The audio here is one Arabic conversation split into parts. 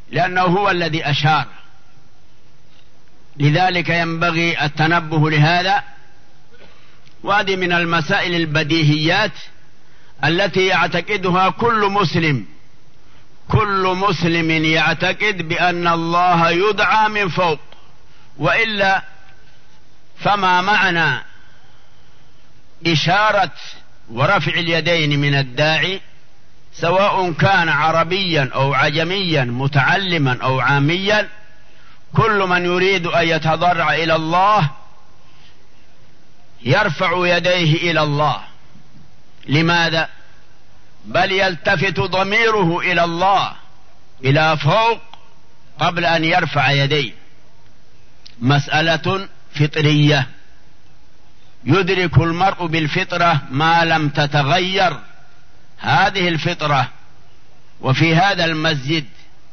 لأنه هو الذي أشار. لذلك ينبغي التنبه لهذا. وهذه من المسائل البديهيات التي يعتقدها كل مسلم. كل مسلم يعتقد بأن الله يدعى من فوق، وإلا فما معنى إشارة ورفع اليدين من الداعي، سواء كان عربيا أو عجميا، متعلما أو عاميا؟ كل من يريد أن يتضرع إلى الله يرفع يديه إلى الله. لماذا؟ بل يلتفت ضميره إلى الله إلى فوق قبل أن يرفع يديه. مسألة فطرية يدرك المرء بالفطرة ما لم تتغير هذه الفطرة. وفي هذا المسجد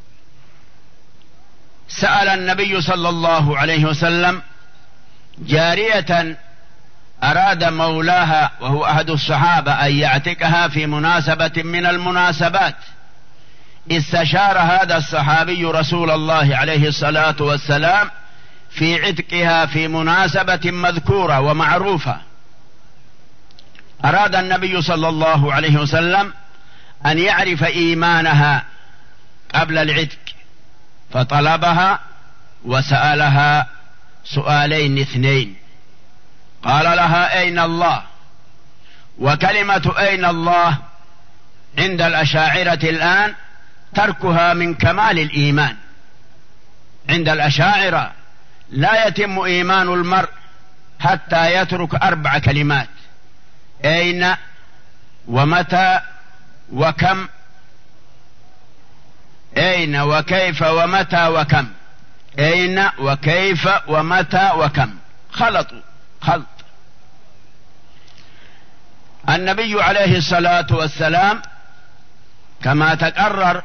سأل النبي صلى الله عليه وسلم جارية أراد مولاها وهو أحد الصحابة أن يعتقها في مناسبة من المناسبات. استشار هذا الصحابي رسول الله عليه الصلاة والسلام في عتقها في مناسبة مذكورة ومعروفة. أراد النبي صلى الله عليه وسلم أن يعرف إيمانها قبل العتق، فطلبها وسألها سؤالين اثنين. قال لها: أين الله؟ وكلمة أين الله عند الأشاعرة الآن تركها من كمال الإيمان. عند الأشاعرة لا يتم إيمان المرء حتى يترك 4 كلمات: أين ومتى وكم. أين وكيف ومتى وكم. أين وكيف ومتى وكم. خلط. النبي عليه الصلاة والسلام كما تقرر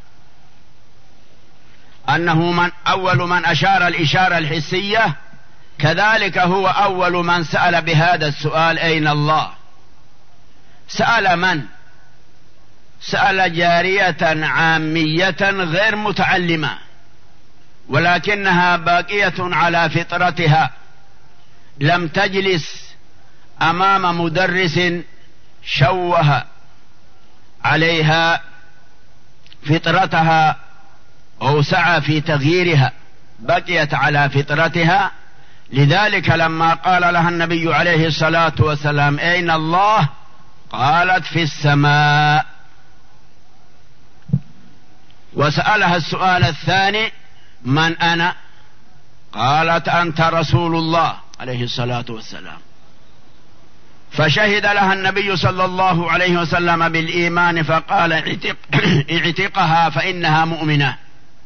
أنه أول من أشار الإشارة الحسية، كذلك هو أول من سأل بهذا السؤال: أين الله؟ سأل من؟ سأل جارية عامية غير متعلمة، ولكنها باقية على فطرتها، لم تجلس أمام مدرس شوه عليها فطرتها أو سعى في تغييرها، بقيت على فطرتها. لذلك لما قال لها النبي عليه الصلاة والسلام: أين الله؟ قالت: في السماء. وسألها السؤال الثاني: من أنا؟ قالت: أنت رسول الله عليه الصلاة والسلام. فشهد لها النبي صلى الله عليه وسلم بالإيمان، فقال: اعتقها فإنها مؤمنة.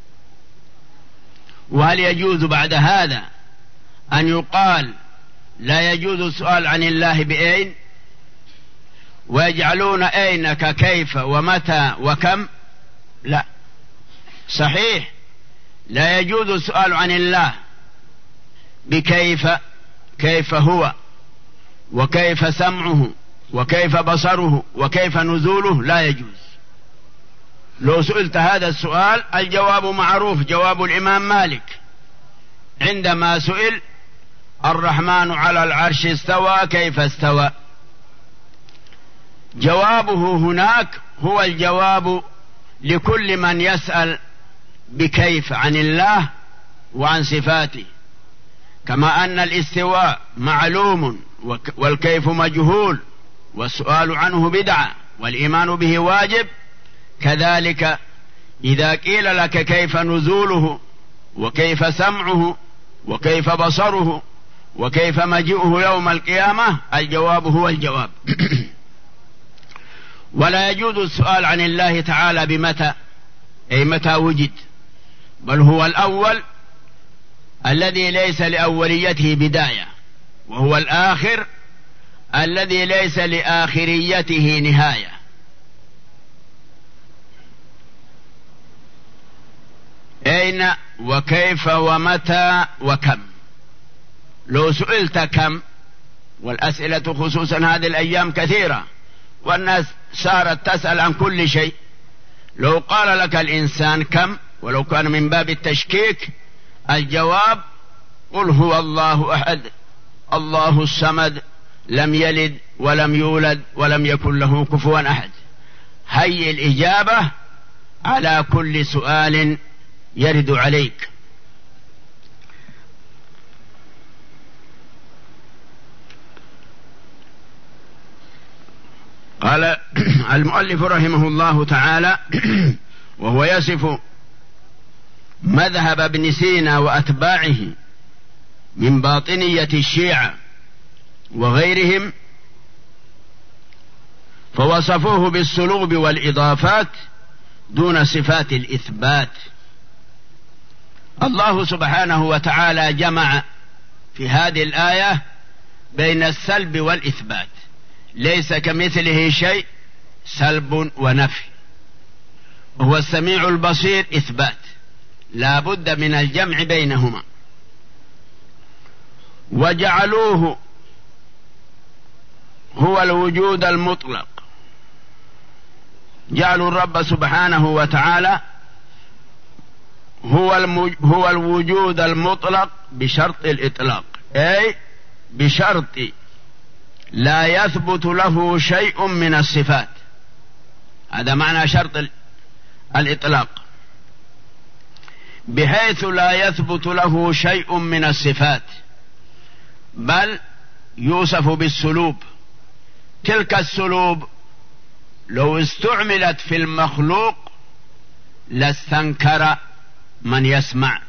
وهل يجوز بعد هذا أن يقال لا يجوز السؤال عن الله بأين، ويجعلون أين ككيف ومتى وكم؟ لا، صحيح لا يجوز السؤال عن الله بكيف، كيف هو وكيف سمعه وكيف بصره وكيف نزوله، لا يجوز. لو سئلت هذا السؤال الجواب معروف، جواب الإمام مالك عندما سئل: الرحمن على العرش استوى، كيف استوى؟ جوابه هناك هو الجواب لكل من يسأل بكيف عن الله وعن صفاته. كما أن الاستواء معلوم والكيف مجهول والسؤال عنه بدعة والإيمان به واجب، كذلك إذا قيل لك كيف نزوله وكيف سمعه وكيف بصره وكيف مجيئه يوم القيامة، الجواب هو الجواب. ولا يجوز السؤال عن الله تعالى بمتى، أي متى وجد، بل هو الأول الذي ليس لأوليته بداية، وهو الآخر الذي ليس لآخريته نهاية. أين وكيف ومتى وكم. لو سئلت كم، والأسئلة خصوصا هذه الأيام كثيرة والناس صارت تسأل عن كل شيء، لو قال لك الإنسان كم ولو كان من باب التشكيك الجواب قل هو الله أحد الله الصمد لم يلد ولم يولد ولم يكن له كفوا أحد. هي الإجابة على كل سؤال يرد عليك. قال المؤلف رحمه الله تعالى وهو يصف مذهب ابن سينا وأتباعه من باطنية الشيعة وغيرهم، فوصفوه بالسلوب والإضافات دون صفات الإثبات. الله سبحانه وتعالى جمع في هذه الآية بين السلب والإثبات، ليس كمثله شيء سلب ونفي، وهو السميع البصير إثبات، لا بد من الجمع بينهما. وجعلوه هو الوجود المطلق، جعلوا الرب سبحانه وتعالى هو الوجود المطلق بشرط الإطلاق، أي بشرط لا يثبت له شيء من الصفات. هذا معنى شرط الإطلاق، بحيث لا يثبت له شيء من الصفات، بل يوصف بالسلوب. تلك السلوب لو استعملت في المخلوق لاستنكر من يسمع،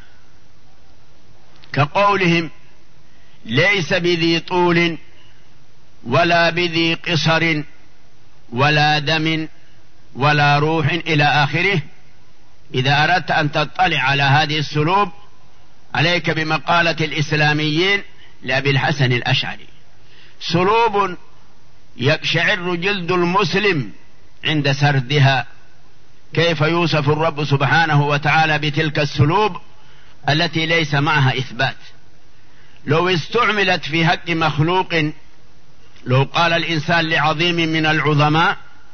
كقولهم ليس بذي طول ولا بذي قصر ولا دم ولا روح إلى آخره. إذا أردت أن تطلع على هذه السلوب عليك بمقالة الإسلاميين لأبي الحسن الأشعري: سلوب يقشعر جلد المسلم عند سردها. كيف يوصف الرب سبحانه وتعالى بتلك السلوب التي ليس معها إثبات؟ لو استعملت في حق مخلوق، لو قال الإنسان لعظيم من العظماء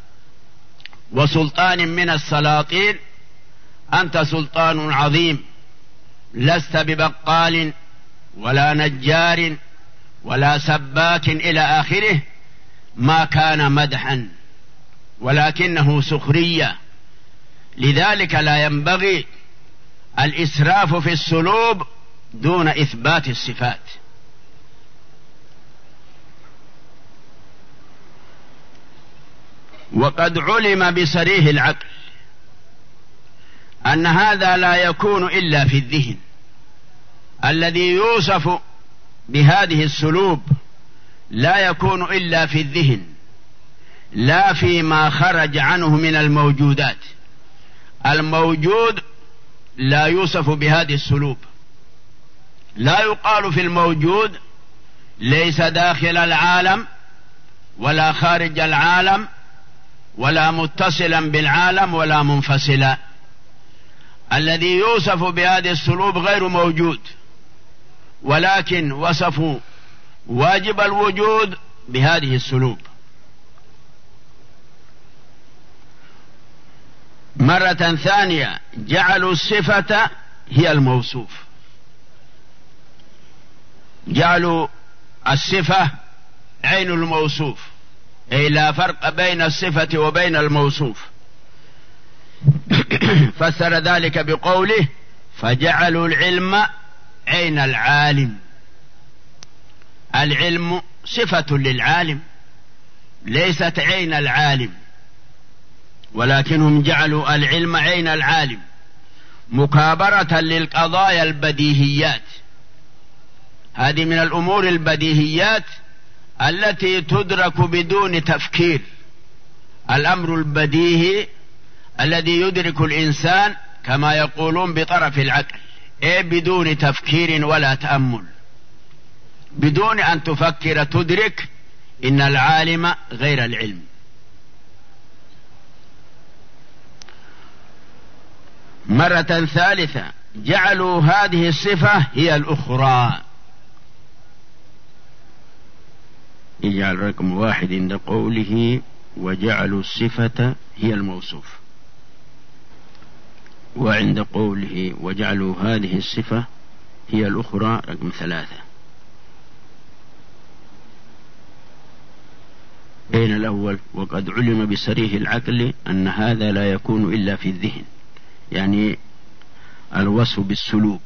وسلطان من السلاطين: أنت سلطان عظيم، لست ببقال ولا نجار ولا سباك إلى آخره، ما كان مدحا ولكنه سخرية. لذلك لا ينبغي الإسراف في السلوب دون إثبات الصفات. وقد علم بصريح العقل أن هذا لا يكون إلا في الذهن. الذي يوصف بهذه السلوب لا يكون إلا في الذهن، لا فيما خرج عنه من الموجودات. الموجود لا يوصف بهذه السلوب. لا يقال في الموجود ليس داخل العالم ولا خارج العالم ولا متصلا بالعالم ولا منفصلا. الذي يوصف بهذه السلوب غير موجود، ولكن وصفوا واجب الوجود بهذه السلوب. مرة ثانية جعلوا الصفة هي الموصوف، جعلوا الصفة عين الموصوف، أي لا فرق بين الصفة وبين الموصوف. فسر ذلك بقوله: فجعلوا العلم عين العالم. العلم صفة للعالم ليست عين العالم، ولكنهم جعلوا العلم عين العالم مكابرة للقضايا البديهيات. هذه من الأمور البديهيات التي تدرك بدون تفكير. الأمر البديهي الذي يدرك الإنسان كما يقولون بطرف العقل، إيه بدون تفكير ولا تأمل، بدون أن تفكر تدرك إن العالم غير العلم. مرة ثالثة جعلوا هذه الصفة هي الأخرى. يجعل رقم 1 عند قوله: وجعلوا الصفة هي الموصوف. وعند قوله وجعلوا هذه الصفة هي الأخرى رقم 3. بين الأول وقد علم بصريح العقل أن هذا لا يكون إلا في الذهن، يعني الوصف بالسلوب.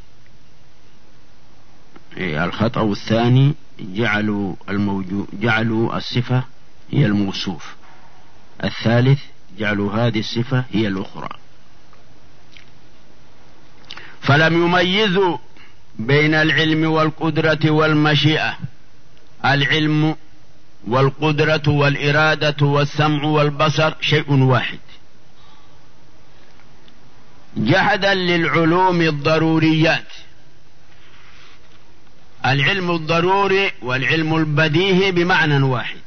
الخطأ الثاني جعلوا الصفة هي الموصوف. الثالث جعلوا هذه الصفة هي الأخرى. فلم يميزوا بين العلم والقدرة والمشيئة. العلم والقدرة والإرادة والسمع والبصر شيء واحد. جحدا للعلوم الضروريات. العلم الضروري والعلم البديهي بمعنى واحد،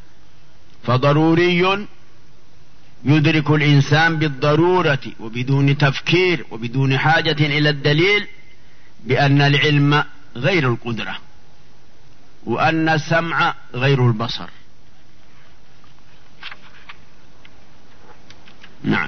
فضروري يدرك الإنسان بالضرورة وبدون تفكير وبدون حاجة إلى الدليل بأن العلم غير القدرة، وأن السمع غير البصر. نعم.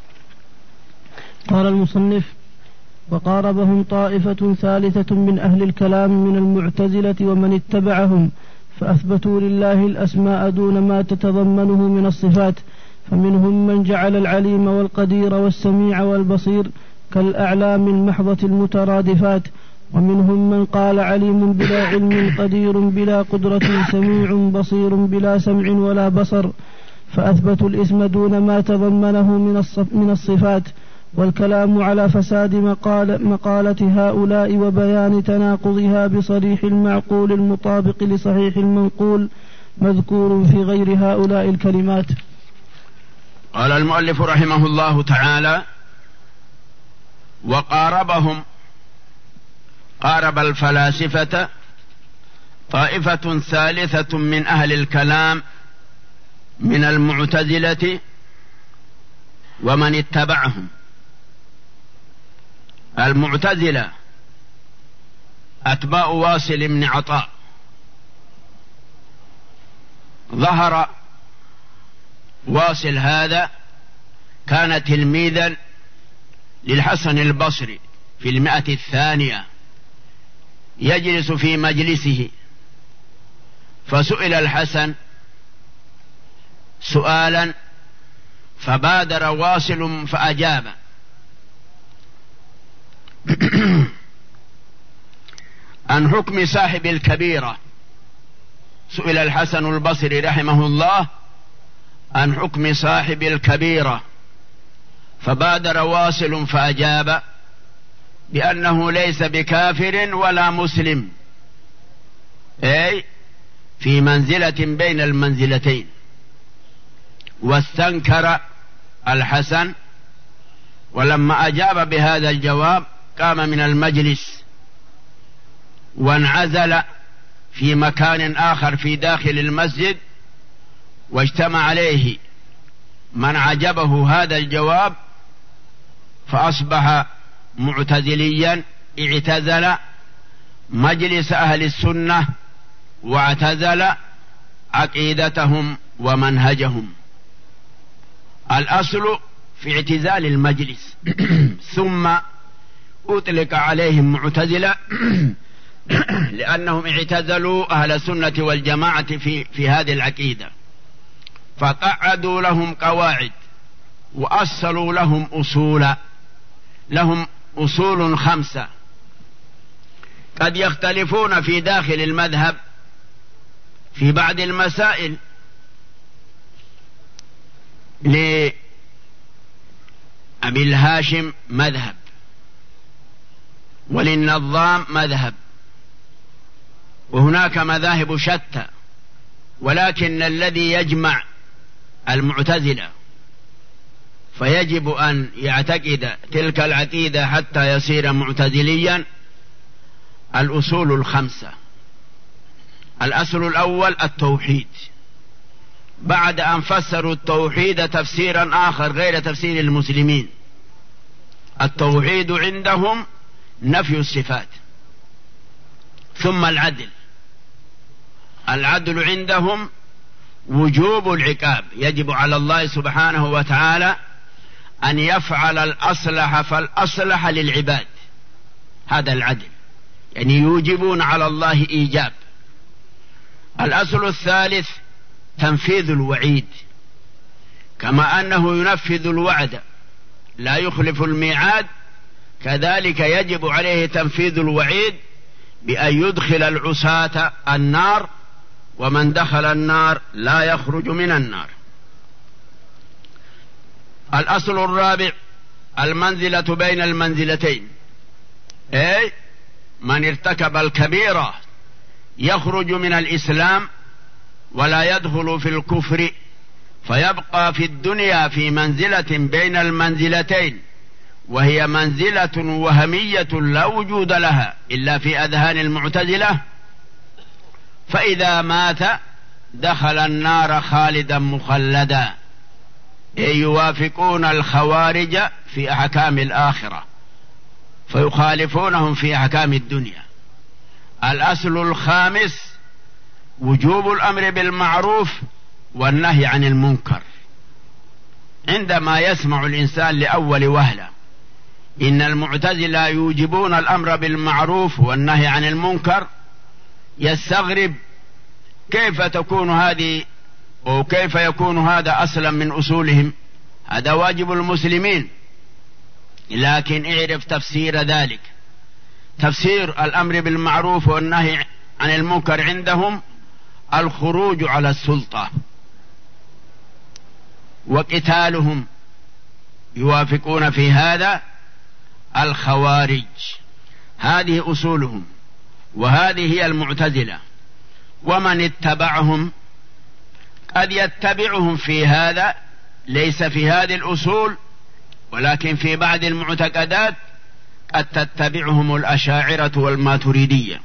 قال المصنف: وقاربهم طائفة ثالثة من أهل الكلام من المعتزلة ومن اتبعهم، فأثبتوا لله الأسماء دون ما تتضمنه من الصفات، فمنهم من جعل العليم والقدير والسميع والبصير كالأعلام المحضة المترادفات، ومنهم من قال عليم بلا علم، قدير بلا قدرة، سميع بصير بلا سمع ولا بصر، فأثبتوا الاسم دون ما تضمنه من الصفات. والكلام على فساد مقالة هؤلاء وبيان تناقضها بصريح المعقول المطابق لصحيح المنقول مذكور في غير هؤلاء الكلمات. قال المؤلف رحمه الله تعالى: وقاربهم، قارب الفلاسفة طائفة ثالثة من أهل الكلام من المعتزلة ومن اتبعهم. المعتزلة أتباع واصل بن عطاء. ظهر واصل هذا كان تلميذا للحسن البصري في 100 يجلس في مجلسه، فسئل الحسن سؤالا فبادر واصل فأجاب. عن حكم صاحب الكبيرة. سئل الحسن البصري رحمه الله عن حكم صاحب الكبيرة، فبادر واصل فأجاب بأنه ليس بكافر ولا مسلم، أي في منزلة بين المنزلتين. واستنكر الحسن، ولما أجاب بهذا الجواب قام من المجلس وانعزل في مكان آخر في داخل المسجد، واجتمع عليه من عجبه هذا الجواب، فأصبح معتزليا، اعتزل مجلس أهل السنة واعتزل عقيدتهم ومنهجهم. الأصل في اعتزال المجلس ثم أطلق عليهم معتزلة لأنهم اعتزلوا أهل السنة والجماعة في هذه العقيدة، فقعدوا لهم قواعد وأصلوا لهم أصولا، لهم أصول 5 قد يختلفون في داخل المذهب في بعض المسائل. لأبي الهاشم مذهب، وللنظام مذهب، وهناك مذاهب شتى، ولكن الذي يجمع المعتزلة فيجب أن يعتقد تلك العقيدة حتى يصير معتزليا الأصول 5. الأصل الأول التوحيد، بعد أن فسروا التوحيد تفسيرا آخر غير تفسير المسلمين. التوحيد عندهم نفي الصفات. ثم العدل، العدل عندهم وجوب العقاب، يجب على الله سبحانه وتعالى أن يفعل الأصلح فالأصلح للعباد، هذا العدل، يعني يوجبون على الله إيجاب. الأصل الثالث تنفيذ الوعيد، كما أنه ينفذ الوعد لا يخلف الميعاد، كذلك يجب عليه تنفيذ الوعيد بأن يدخل العصاة النار، ومن دخل النار لا يخرج من النار. الأصل الرابع المنزلة بين المنزلتين، أي من ارتكب الكبيرة يخرج من الإسلام ولا يدخل في الكفر، فيبقى في الدنيا في منزلة بين المنزلتين، وهي منزلة وهمية لا وجود لها إلا في أذهان المعتزلة. فإذا مات دخل النار خالدا مخلدا، يوافقون الخوارج في أحكام الآخرة فيخالفونهم في أحكام الدنيا. الأصل الخامس وجوب الأمر بالمعروف والنهي عن المنكر. عندما يسمع الإنسان لأول وهلة إن المعتزلة يوجبون الأمر بالمعروف والنهي عن المنكر، يستغرب كيف تكون هذه، وكيف يكون هذا أصلا من أصولهم، هذا واجب المسلمين. لكن اعرف تفسير ذلك. تفسير الأمر بالمعروف والنهي عن المنكر عندهم الخروج على السلطة وقتالهم، يوافقون في هذا الخوارج. هذه أصولهم، وهذه هي المعتزلة. ومن اتبعهم قد يتبعهم في هذا، ليس في هذه الأصول، ولكن في بعض المعتقدات قد تتبعهم الأشاعرة والماتريدية.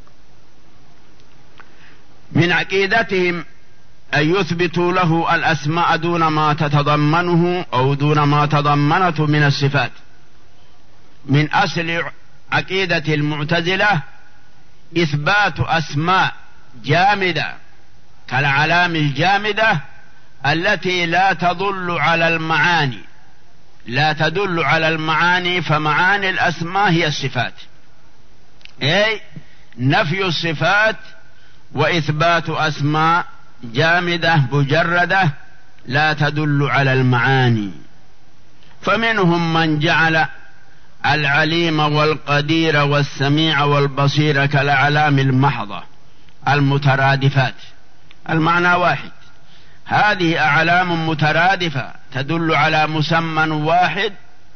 من عقيدتهم أن يثبتوا له الأسماء دون ما تتضمنه أو دون ما تضمنته من الصفات. من أصل عقيدة المعتزلة إثبات أسماء جامدة كالعلام الجامدة التي لا تدل على المعاني، لا تدل على المعاني، فمعاني الأسماء هي الصفات، أي نفي الصفات وإثبات أسماء جامدة مجردة لا تدل على المعاني. فمنهم من جعل العليم والقدير والسميع والبصير كالأعلام المحضة المترادفات، المعنى واحد. هذه أعلام مترادفة تدل على مسمى واحد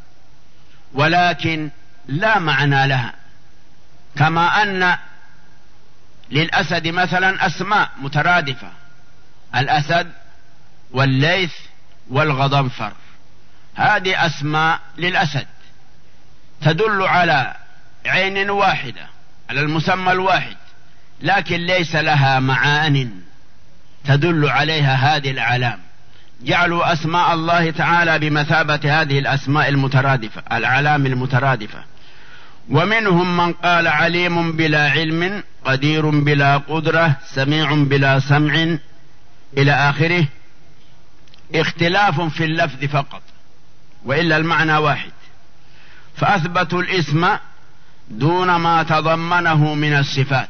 ولكن لا معنى لها، كما أن للأسد مثلا أسماء مترادفة، الأسد والليث والغضنفر، هذه أسماء للأسد تدل على عين واحدة، على المسمى الواحد، لكن ليس لها معان تدل عليها هذه الأعلام. جعلوا أسماء الله تعالى بمثابة هذه الأسماء المترادفة، الأعلام المترادفة. ومنهم من قال عليم بلا علم، قدير بلا قدرة، سميع بلا سمع، إلى آخره. اختلاف في اللفظ فقط، وإلا المعنى واحد. فأثبتوا الاسم دون ما تضمنه من الصفات.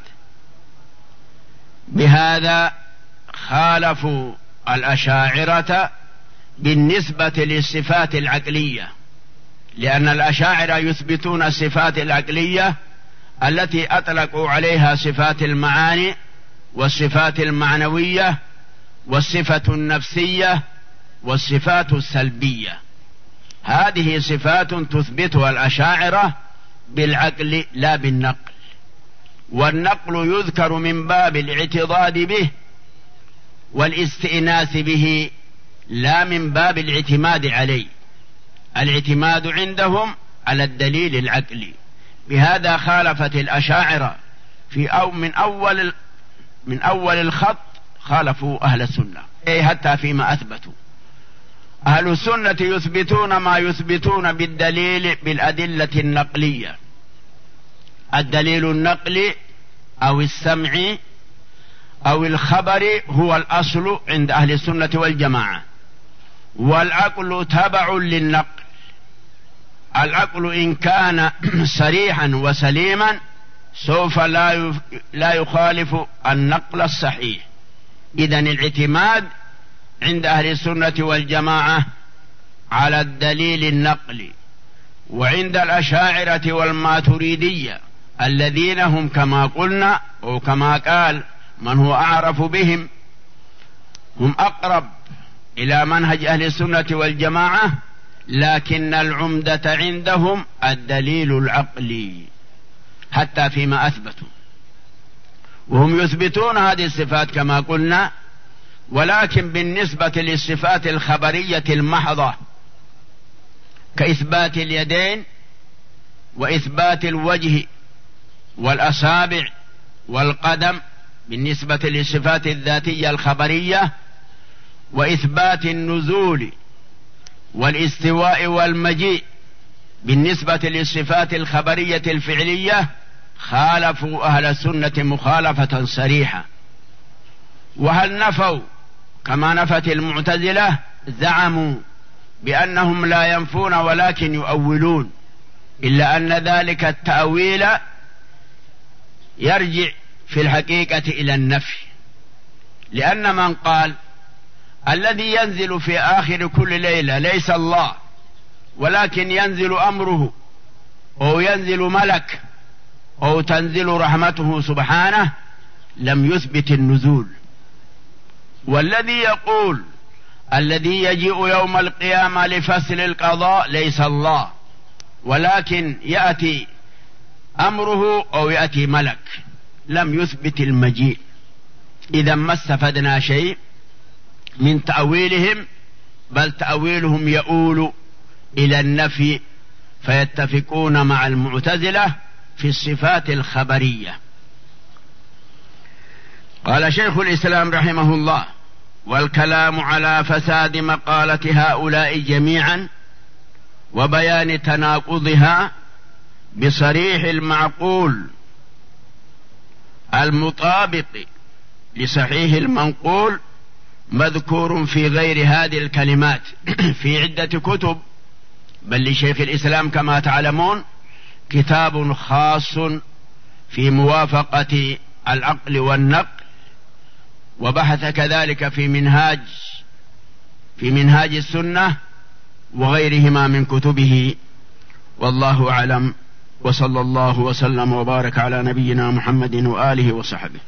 بهذا خالفوا الأشاعرة بالنسبة للصفات العقلية، لأن الأشاعرة يثبتون الصفات العقلية التي أطلقوا عليها صفات المعاني والصفات المعنوية والصفة النفسية والصفات السلبية. هذه صفات تثبتها الأشاعرة بالعقل لا بالنقل، والنقل يذكر من باب الاعتضاد به والاستئناس به لا من باب الاعتماد عليه. الاعتماد عندهم على الدليل العقلي. بهذا خالفت الأشاعرة من أول الخط خالفوا أهل السنة، أي حتى فيما أثبتوا. أهل السنة يثبتون ما يثبتون بالدليل بالأدلة النقلية. الدليل النقلي أو السمعي أو الخبري هو الأصل عند أهل السنة والجماعة، والعقل تبع للنقل. العقل إن كان صريحا وسليما سوف لا يخالف النقل الصحيح. إذن الاعتماد عند أهل السنة والجماعة على الدليل النقلي، وعند الأشاعرة والماتريدية الذين هم كما قلنا وكما قال من هو أعرف بهم هم أقرب إلى منهج أهل السنة والجماعة، لكن العمدة عندهم الدليل العقلي حتى فيما أثبتوا، وهم يثبتون هذه الصفات كما قلنا، ولكن بالنسبة للصفات الخبرية المحضة كإثبات اليدين وإثبات الوجه والأصابع والقدم بالنسبة للصفات الذاتية الخبرية، وإثبات النزول والاستواء والمجيء بالنسبة للصفات الخبرية الفعلية، خالفوا أهل السنة مخالفة صريحة. وهل نفوا كما نفت المعتزلة؟ زعموا بأنهم لا ينفون ولكن يؤولون، إلا أن ذلك التأويل يرجع في الحقيقة إلى النفي، لأن من قال الذي ينزل في آخر كل ليلة ليس الله ولكن ينزل أمره أو ينزل ملك أو تنزل رحمته سبحانه لم يثبت النزول. والذي يقول الذي يجيء يوم القيامة لفصل القضاء ليس الله ولكن يأتي أمره أو يأتي ملك لم يثبت المجيء. إذا ما استفدنا شيء من تأويلهم، بل تأويلهم يؤول إلى النفي، فيتفقون مع المعتزلة في الصفات الخبرية. قال شيخ الإسلام رحمه الله: والكلام على فساد مقالة هؤلاء جميعا وبيان تناقضها بصريح المعقول المطابق لصحيح المنقول مذكور في غير هذه الكلمات في عدة كتب، بل لشيخ الإسلام كما تعلمون كتاب خاص في موافقة العقل والنقل، وبحث كذلك في منهاج السنة وغيرهما من كتبه، والله أعلم، وصلى الله وسلم وبارك على نبينا محمد وآله وصحبه.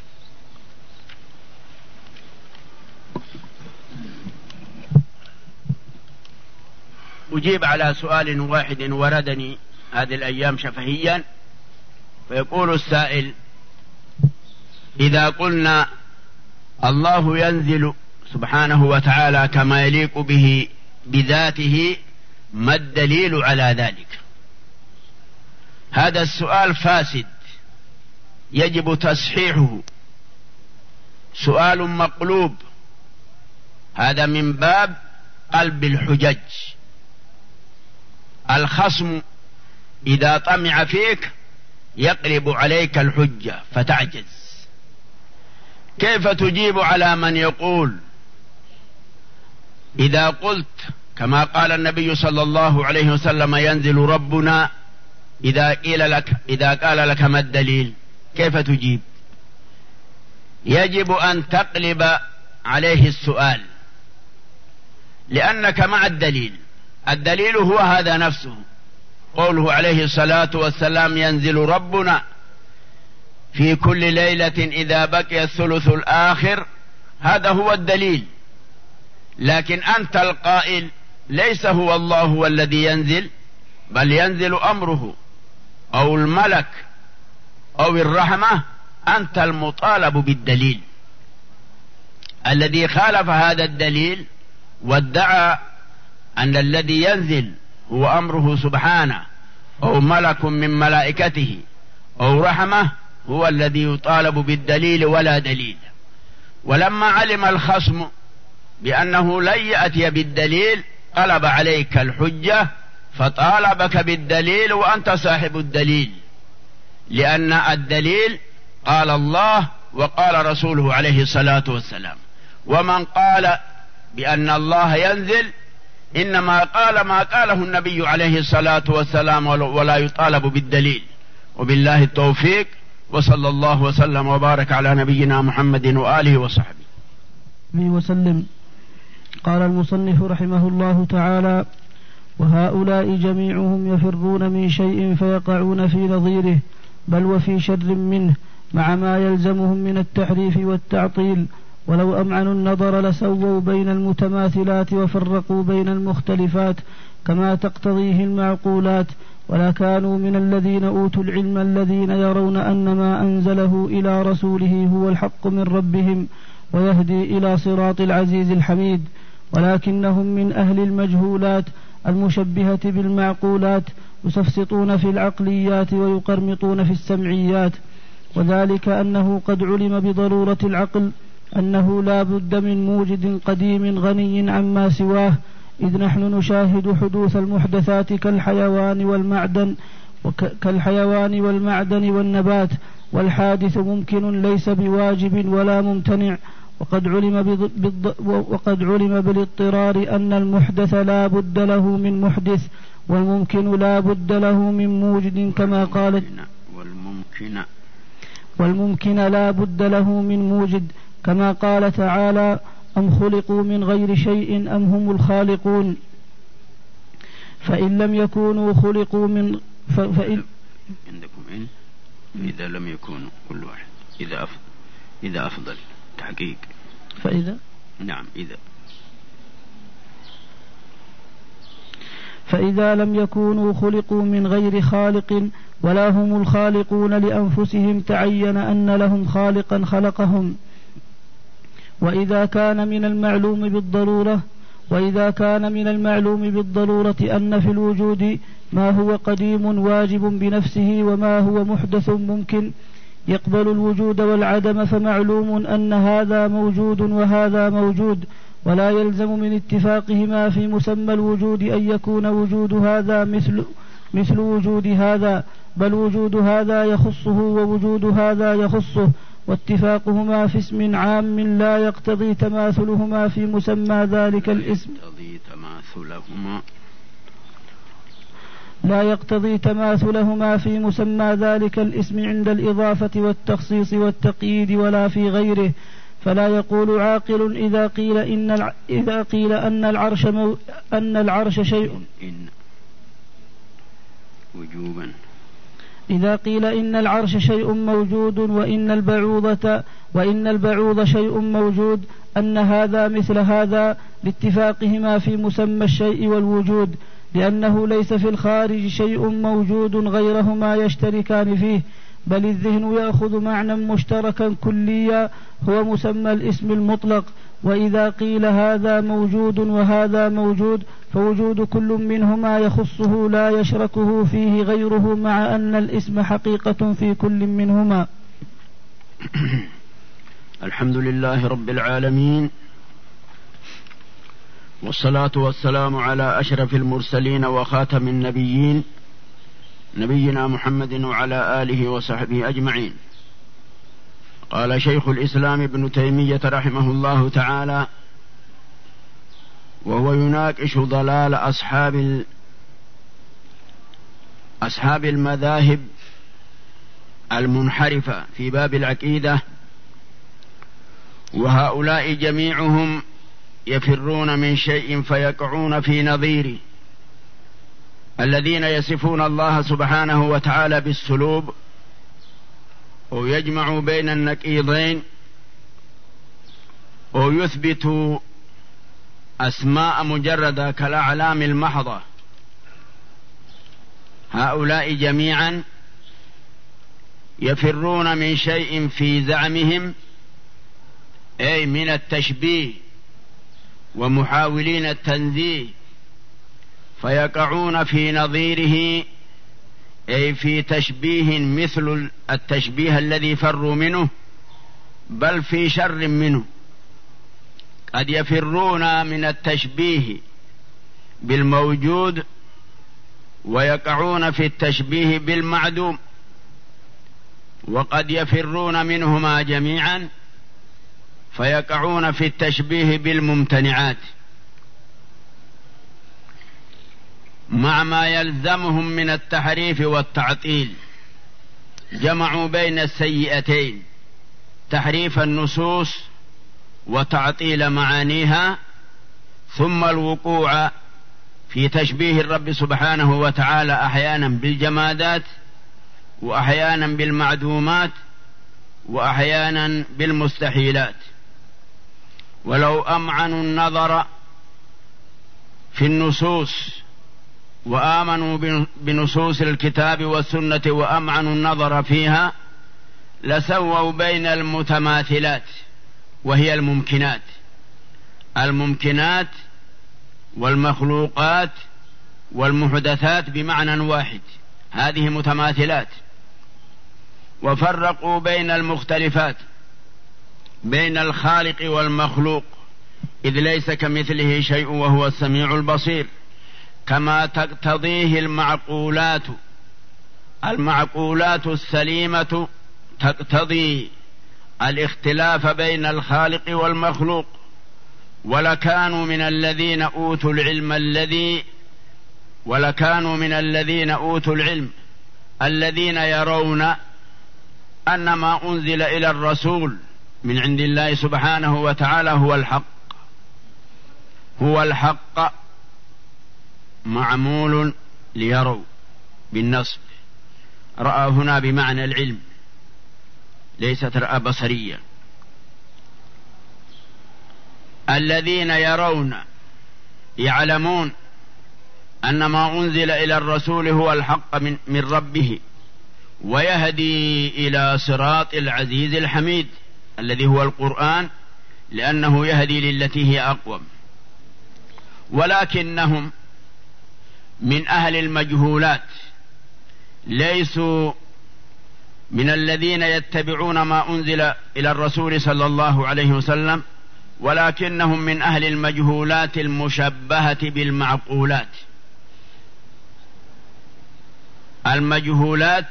أجيب على سؤال واحد وردني هذه الأيام شفهيا، فيقول السائل: إذا قلنا الله ينزل سبحانه وتعالى كما يليق به بذاته ما الدليل على ذلك؟ هذا السؤال فاسد يجب تصحيحه، سؤال مقلوب، هذا من باب قلب الحجج. الخصم إذا طمع فيك يقلب عليك الحجة فتعجز. كيف تجيب على من يقول إذا قلت كما قال النبي صلى الله عليه وسلم ينزل ربنا، إذا قال لك ما الدليل كيف تجيب؟ يجب أن تقلب عليه السؤال، لأنك مع الدليل. الدليل هو هذا نفسه، قوله عليه الصلاة والسلام ينزل ربنا في كل ليلة إذا بقي الثلث الآخر، هذا هو الدليل. لكن أنت القائل ليس هو الله هو الذي ينزل، بل ينزل أمره أو الملك أو الرحمة، أنت المطالب بالدليل. الذي خالف هذا الدليل وادعى أن الذي ينزل هو أمره سبحانه أو ملك من ملائكته أو رحمة هو الذي يطالب بالدليل ولا دليل. ولما علم الخصم بأنه لن يأتي بالدليل قلب عليك الحجة فطالبك بالدليل وأنت صاحب الدليل، لأن الدليل قال الله وقال رسوله عليه الصلاة والسلام. ومن قال بأن الله ينزل إنما قال ما قاله النبي عليه الصلاة والسلام ولا يطالب بالدليل. وبالله التوفيق، وصلى الله وسلم وبارك على نبينا محمد وآله وصحبه وسلم. قال المصنف رحمه الله تعالى: وهؤلاء جميعهم يفرون من شيء فيقعون في نظيره، بل وفي شر منه، مع ما يلزمهم من التحريف والتعطيل. ولو أمعنوا النظر لسووا بين المتماثلات وفرقوا بين المختلفات كما تقتضيه المعقولات، ولا كانوا من الذين أوتوا العلم الذين يرون أن ما أنزله إلى رسوله هو الحق من ربهم ويهدي إلى صراط العزيز الحميد، ولكنهم من أهل المجهولات المشبهة بالمعقولات، يسفسطون في العقليات ويقرمطون في السمعيات. وذلك أنه قد علم بضرورة العقل أنه لا بد من موجد قديم غني عما سواه، إذ نحن نشاهد حدوث المحدثات كالحيوان والمعدن والنبات، والحادث ممكن ليس بواجب ولا ممتنع. وقد علم بالاضطرار أن المحدث لا بد له من محدث، والممكن لا بد له من موجد، كما قالت والممكن لا بد له من موجد، كما قال تعالى: أم خلقوا من غير شيء أم هم الخالقون. فإن لم يكونوا خلقوا من عندكم إذا لم يكونوا كل واحد إذا أفضل تحقيق فإذا لم يكونوا خلقوا من غير خالق ولا هم الخالقون لأنفسهم تعين أن لهم خالقا خلقهم. وإذا كان من المعلوم بالضرورة أن في الوجود ما هو قديم واجب بنفسه وما هو محدث ممكن يقبل الوجود والعدم، فمعلوم أن هذا موجود وهذا موجود، ولا يلزم من اتفاقهما في مسمى الوجود أن يكون وجود هذا مثل وجود هذا، بل وجود هذا يخصه ووجود هذا يخصه، واتفاقهما في اسم عام لا يقتضي تماثلهما في مسمى ذلك الاسم عند الإضافة والتخصيص والتقييد ولا في غيره. فلا يقول عاقل إذا قيل أن العرش شيء وجوبا، إذا قيل إن العرش شيء موجود وإن البعوض شيء موجود، أن هذا مثل هذا لاتفاقهما في مسمى الشيء والوجود، لأنه ليس في الخارج شيء موجود غيرهما يشتركان فيه، بل الذهن يأخذ معنى مشتركا كليا هو مسمى الاسم المطلق. وإذا قيل هذا موجود وهذا موجود، فوجود كل منهما يخصه لا يشركه فيه غيره، مع أن الاسم حقيقة في كل منهما. الحمد لله رب العالمين، والصلاة والسلام على أشرف المرسلين وخاتم النبيين، نبينا محمد وعلى آله وصحبه أجمعين. قال شيخ الإسلام ابن تيمية رحمه الله تعالى، وهو يناقش ضلال أصحاب المذاهب المنحرفة في باب العقيدة، وهؤلاء جميعهم يفرون من شيء فيقعون في نظيره، الذين يصفون الله سبحانه وتعالى بالسلوب، ويجمع بين النقيضين، ويثبت أسماء مجردة كالأعلام المحضة. هؤلاء جميعا يفرون من شيء في زعمهم، أي من التشبيه ومحاولين التنزيه، فيقعون في نظيره، أي في تشبيه مثل التشبيه الذي فروا منه، بل في شر منه. قد يفرون من التشبيه بالموجود ويقعون في التشبيه بالمعدوم، وقد يفرون منهما جميعا فيقعون في التشبيه بالممتنعات. مع ما يلزمهم من التحريف والتعطيل. جمعوا بين السيئتين، تحريف النصوص وتعطيل معانيها، ثم الوقوع في تشبيه الرب سبحانه وتعالى أحيانا بالجمادات، وأحيانا بالمعدومات، وأحيانا بالمستحيلات. ولو أمعنوا النظر في النصوص وآمنوا بنصوص الكتاب والسنة وأمعنوا النظر فيها لسووا بين المتماثلات، وهي الممكنات والمخلوقات والمحدثات بمعنى واحد، هذه متماثلات. وفرقوا بين المختلفات، بين الخالق والمخلوق، إذ ليس كمثله شيء وهو السميع البصير، كما تقتضيه المعقولات السليمة تقتضي الاختلاف بين الخالق والمخلوق. ولكانوا من الذين أوتوا العلم الذين يرون أن ما أنزل إلى الرسول من عند الله سبحانه وتعالى هو الحق معمول ليروا بالنصب. رأى هنا بمعنى العلم، ليست رأى بصرية. الذين يعلمون أن ما أنزل إلى الرسول هو الحق من ربه، ويهدي إلى صراط العزيز الحميد الذي هو القرآن، لأنه يهدي للتي هي أقوم. ولكنهم من أهل المجهولات، ليسوا من الذين يتبعون ما أنزل إلى الرسول صلى الله عليه وسلم، ولكنهم من أهل المجهولات المشبهة بالمعقولات. المجهولات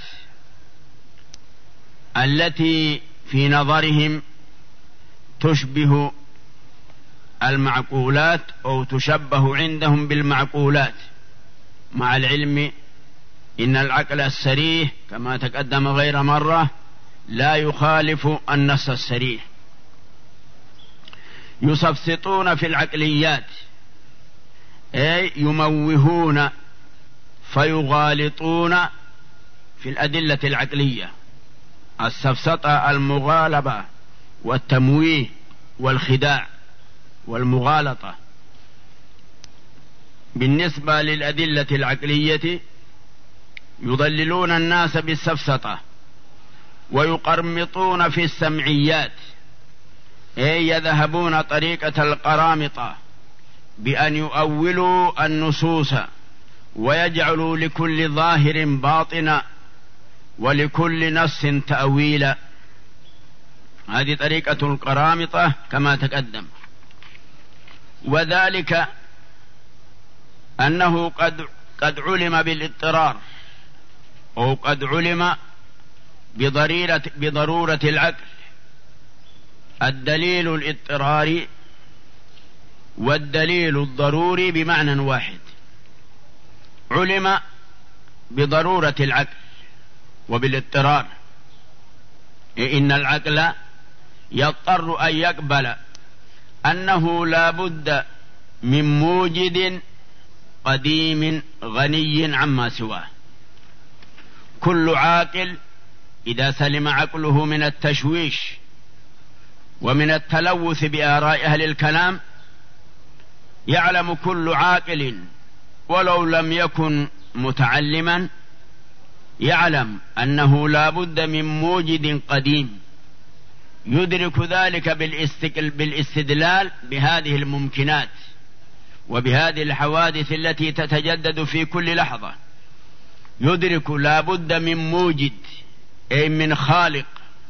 التي في نظرهم تشبه المعقولات أو تشبه عندهم بالمعقولات، مع العلم إن العقل السريح كما تقدم غير مرة لا يخالف النص السريح. يسفسطون في العقليات، أي يموهون فيغالطون في الأدلة العقلية. السفسطة المغالبة والتمويه والخداع والمغالطة. بالنسبة للأدلة العقلية يضللون الناس بالسفسطة، ويقرمطون في السمعيات، أي يذهبون طريقة القرامطة بأن يؤولوا النصوص ويجعلوا لكل ظاهر باطنا ولكل نص تأويلا. هذه طريقة القرامطة كما تقدم. وذلك أنه قد علم بالاضطرار، أو قد علم بضرورة العقل. الدليل الاضطراري والدليل الضروري بمعنى واحد. علم بضرورة العقل وبالاضطرار، إن العقل يضطر أن يقبل أنه لا بد من موجد قديم غني عما سواه. كل عاقل إذا سلم عقله من التشويش ومن التلوث بآراء أهل الكلام، يعلم كل عاقل ولو لم يكن متعلما، يعلم أنه لا بد من موجد قديم يدرك ذلك بالاستدلال بهذه الممكنات وبهذه الحوادث التي تتجدد في كل لحظة. يدرك لا بد من موجد، أي من خالق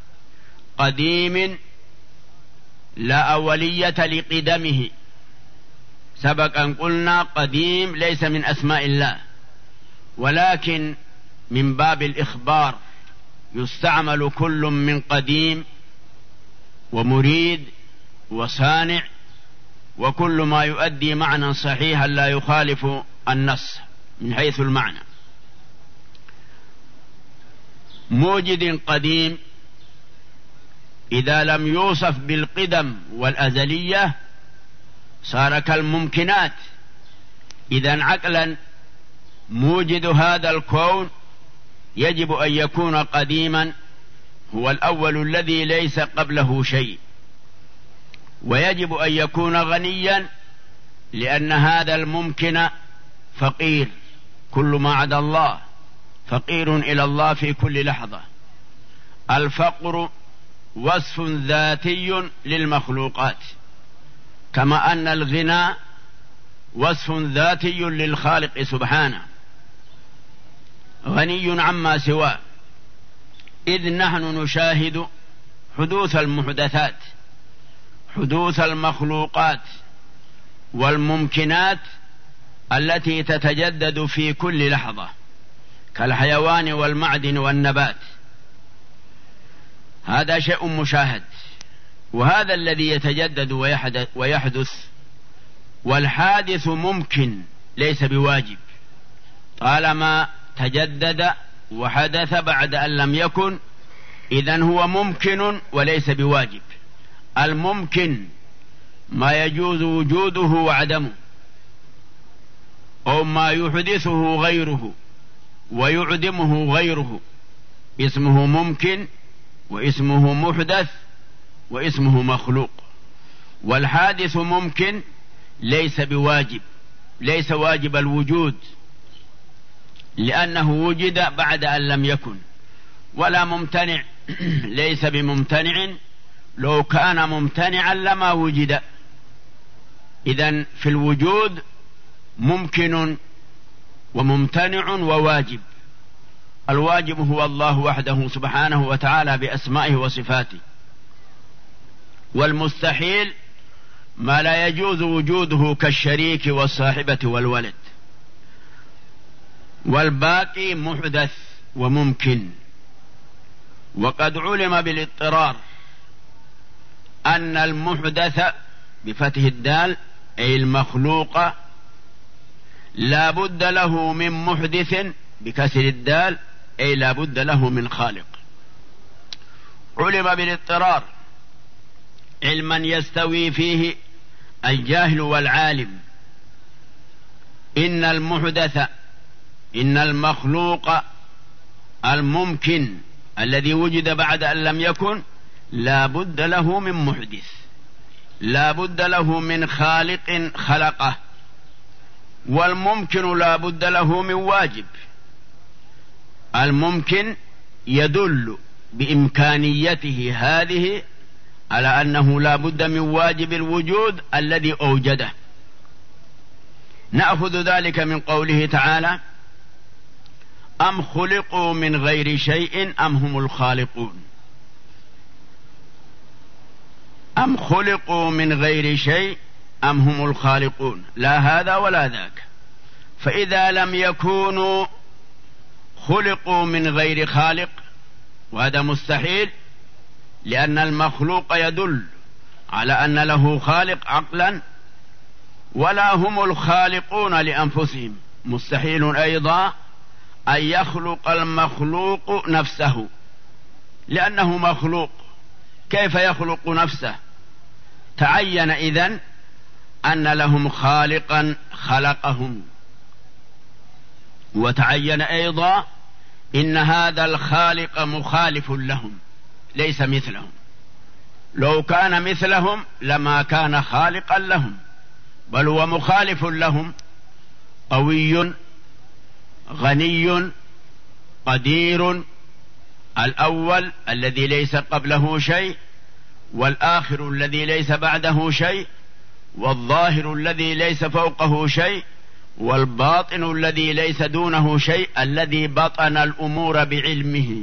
قديم لا أولية لقدمه. سبق أن قلنا قديم ليس من أسماء الله، ولكن من باب الإخبار يستعمل كل من قديم ومريد وصانع، وكل ما يؤدي معنى صحيحا لا يخالف النص. من حيث المعنى. موجد قديم إذا لم يوصف بالقدم والأزلية صار كالممكنات. إذن عقلا موجد هذا الكون يجب أن يكون قديما، هو الأول الذي ليس قبله شيء، ويجب أن يكون غنيا لأن هذا الممكن فقير، كل ما عدا الله فقير إلى الله في كل لحظة. الفقر وصف ذاتي للمخلوقات، كما أن الغنى وصف ذاتي للخالق سبحانه، غني عما سواه. إذ نحن نشاهد حدوث المحدثات، حدوث المخلوقات والممكنات التي تتجدد في كل لحظة كالحيوان والمعدن والنبات، هذا شيء مشاهد، وهذا الذي يتجدد ويحدث. والحادث ممكن ليس بواجب، طالما تجدد وحدث بعد أن لم يكن إذن هو ممكن وليس بواجب. الممكن ما يجوز وجوده وعدمه، أو ما يحدثه غيره ويعدمه غيره، اسمه ممكن واسمه محدث واسمه مخلوق. والحادث ممكن ليس بواجب، ليس واجب الوجود لأنه وجد بعد أن لم يكن، ولا ممتنع ليس بممتنع، لو كان ممتنعا لما وجد. إذن في الوجود ممكن وممتنع وواجب. الواجب هو الله وحده سبحانه وتعالى بأسمائه وصفاته، والمستحيل ما لا يجوز وجوده كالشريك والصاحبة والولد. والباقي محدث وممكن. وقد علم بالاضطرار أن المحدث بفتح الدال أي المخلوق لا بد له من محدث بكسر الدال أي لا بد له من خالق. علم بالاضطرار علما يستوي فيه الجاهل والعالم. إن المحدث، إن المخلوق الممكن الذي وجد بعد أن لم يكن لا بد له من محدث، لا بد له من خالق خلقه. والممكن لا بد له من واجب. الممكن يدل بإمكانيته هذه على أنه لا بد من واجب الوجود الذي أوجده. نأخذ ذلك من قوله تعالى: أم خلقوا من غير شيء أم هم الخالقون. أم خلقوا من غير شيء أم هم الخالقون، لا هذا ولا ذاك. فإذا لم يكونوا خلقوا من غير خالق، وهذا مستحيل، لأن المخلوق يدل على أن له خالق عقلا، ولا هم الخالقون لأنفسهم. مستحيل أيضا أن يخلق المخلوق نفسه، لأنه مخلوق، كيف يخلق نفسه؟ تعين إذن أن لهم خالقا خلقهم. وتعين أيضا إن هذا الخالق مخالف لهم ليس مثلهم. لو كان مثلهم لما كان خالقا لهم، بل هو مخالف لهم، قوي غني قدير، الأول الذي ليس قبله شيء، والآخر الذي ليس بعده شيء، والظاهر الذي ليس فوقه شيء، والباطن الذي ليس دونه شيء، الذي بطن الأمور بعلمه.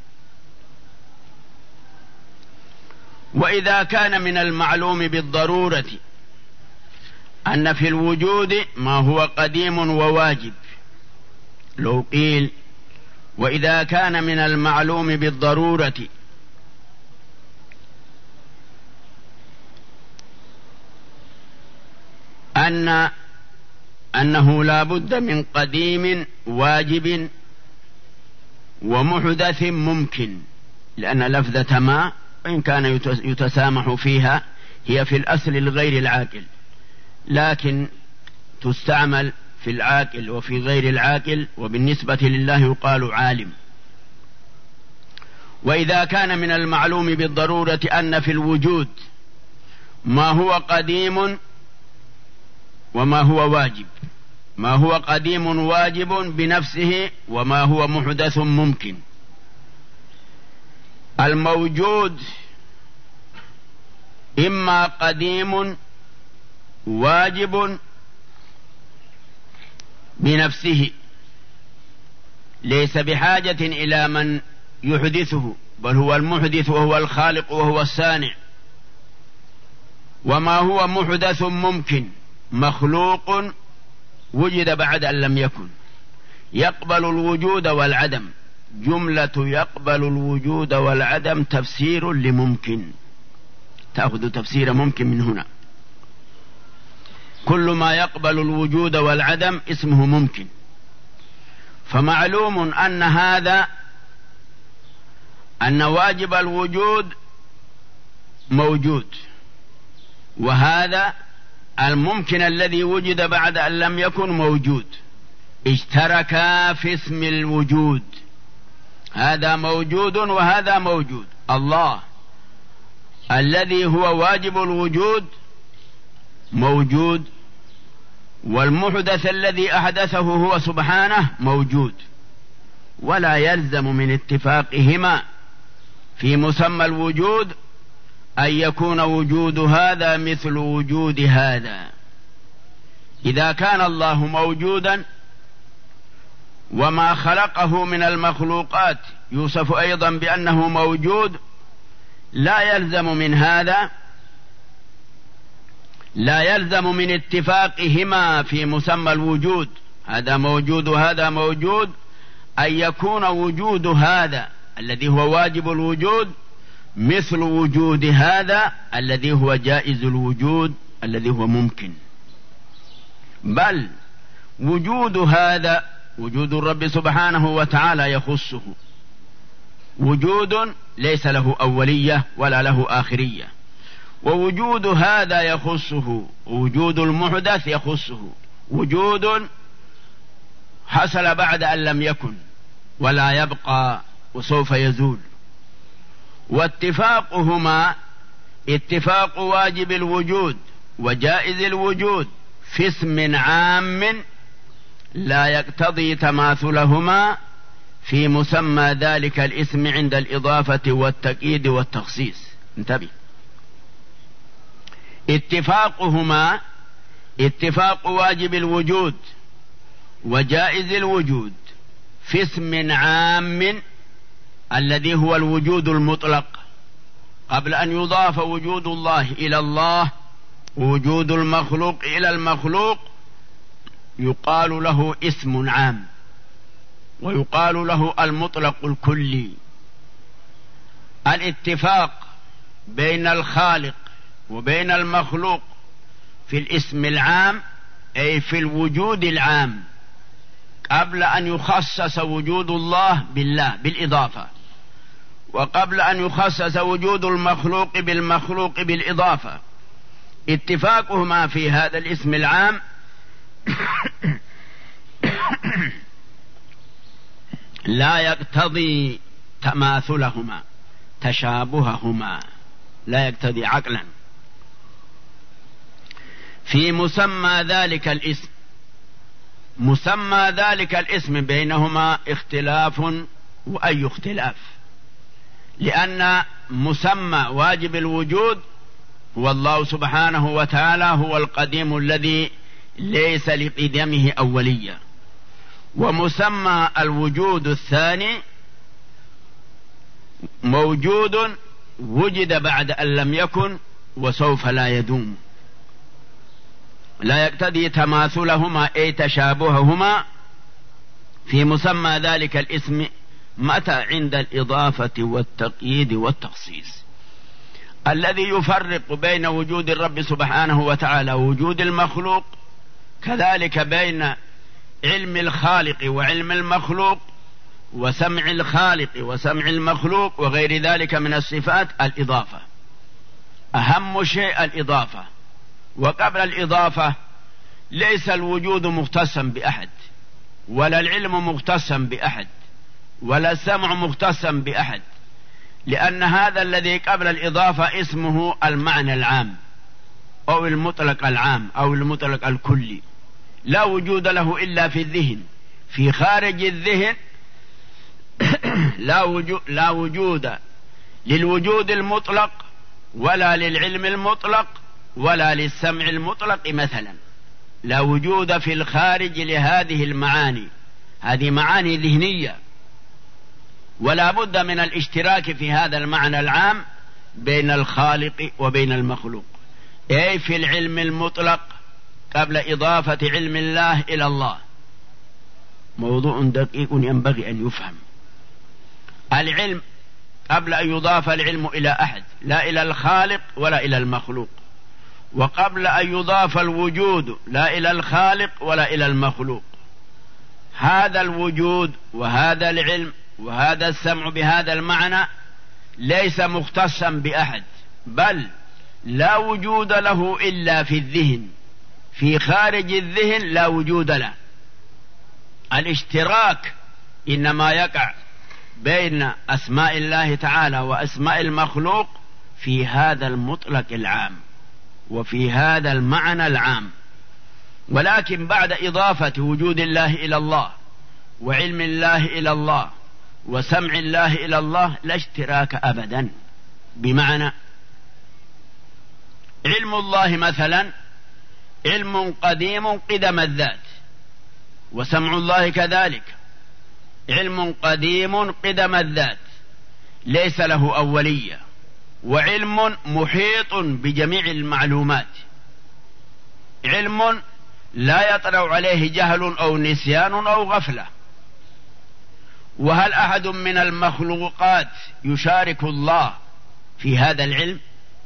وإذا كان من المعلوم بالضرورة أن في الوجود ما هو قديم وواجب، لو قيل وإذا كان من المعلوم بالضرورة أن أنه لا بد من قديم واجب ومحدث ممكن، لأن لفظة ما وإن كان يتسامح فيها هي في الأصل لغير العاقل، لكن تستعمل في العاقل وفي غير العاقل، وبالنسبة لله يقال عالم. وإذا كان من المعلوم بالضرورة أن في الوجود ما هو قديم وما هو واجب، ما هو قديم واجب بنفسه وما هو محدث ممكن. الموجود إما قديم واجب بنفسه ليس بحاجة إلى من يحدثه، بل هو المحدث وهو الخالق وهو الصانع. وما هو محدث ممكن مخلوق وجد بعد أن لم يكن، يقبل الوجود والعدم. جملة يقبل الوجود والعدم تفسير لممكن، تأخذ تفسير ممكن من هنا. كل ما يقبل الوجود والعدم اسمه ممكن. فمعلوم أن هذا أن واجب الوجود موجود، وهذا الممكن الذي وجد بعد أن لم يكن موجود، اشتركا في اسم الوجود. هذا موجود وهذا موجود. الله الذي هو واجب الوجود موجود، والمحدث الذي أحدثه هو سبحانه موجود. ولا يلزم من اتفاقهما في مسمى الوجود أن يكون وجود هذا مثل وجود هذا. إذا كان الله موجودا وما خلقه من المخلوقات يوصف أيضا بأنه موجود، لا يلزم من هذا، لا يلزم من اتفاقهما في مسمى الوجود، هذا موجود وهذا موجود، أن يكون وجود هذا الذي هو واجب الوجود مثل وجود هذا الذي هو جائز الوجود الذي هو ممكن. بل وجود هذا وجود الرب سبحانه وتعالى يخصه وجود ليس له أولية ولا له آخرية، ووجود هذا يخصه، وجود المحدث يخصه، وجود حصل بعد أن لم يكن ولا يبقى وسوف يزول. واتفاقهما اتفاق واجب الوجود وجائز الوجود في اسم عام لا يقتضي تماثلهما في مسمى ذلك الاسم عند الإضافة والتقييد والتخصيص. انتبه، اتفاقهما اتفاق واجب الوجود وجائز الوجود في اسم عام الذي هو الوجود المطلق، قبل أن يضاف وجود الله إلى الله ووجود المخلوق إلى المخلوق يقال له اسم عام، ويقال له المطلق الكلي. الاتفاق بين الخالق وبين المخلوق في الاسم العام أي في الوجود العام قبل أن يخصص وجود الله بالله بالإضافة، وقبل أن يخصص وجود المخلوق بالمخلوق بالإضافة. اتفاقهما في هذا الاسم العام لا يقتضي تماثلهما تشابههما، لا يقتضي عقلا في مسمى ذلك الاسم. مسمى ذلك الاسم بينهما اختلاف، وأي اختلاف، لأن مسمى واجب الوجود هو الله سبحانه وتعالى، هو القديم الذي ليس لقدمه أولية. ومسمى الوجود الثاني موجود وجد بعد أن لم يكن وسوف لا يدوم، لا يقتضي تماثلهما أي تشابههما في مسمى ذلك الاسم متى عند الإضافة والتقييد والتخصيص. الذي يفرق بين وجود الرب سبحانه وتعالى ووجود المخلوق كذلك بين علم الخالق وعلم المخلوق، وسمع الخالق وسمع المخلوق وغير ذلك من الصفات الإضافة. أهم شيء الإضافة. وقبل الإضافة ليس الوجود مختصا بأحد، ولا العلم مختصا بأحد، ولا السمع مختصا بأحد، لأن هذا الذي قبل الإضافة اسمه المعنى العام أو المطلق العام أو المطلق الكلي، لا وجود له إلا في الذهن. في خارج الذهن لا وجود للوجود المطلق، ولا للعلم المطلق، ولا للسمع المطلق مثلا. لا وجود في الخارج لهذه المعاني، هذه معاني ذهنية، ولا بد من الاشتراك في هذا المعنى العام بين الخالق وبين المخلوق، أي في العلم المطلق قبل إضافة علم الله إلى الله. موضوع دقيق ينبغي أن يفهم. العلم قبل أن يضاف العلم إلى أحد، لا إلى الخالق ولا إلى المخلوق، وقبل أن يضاف الوجود لا إلى الخالق ولا إلى المخلوق. هذا الوجود وهذا العلم وهذا السمع بهذا المعنى ليس مختصا بأحد، بل لا وجود له إلا في الذهن. في خارج الذهن لا وجود له. الاشتراك إنما يقع بين أسماء الله تعالى وأسماء المخلوق في هذا المطلق العام وفي هذا المعنى العام. ولكن بعد إضافة وجود الله إلى الله وعلم الله إلى الله وسمع الله إلى الله لا اشتراك أبدا. بمعنى علم الله مثلا علم قديم قدم الذات، وسمع الله كذلك علم قديم قدم الذات ليس له أولية، وعلم محيط بجميع المعلومات، علم لا يطلع عليه جهل أو نسيان أو غفلة. وهل أحد من المخلوقات يشارك الله في هذا العلم؟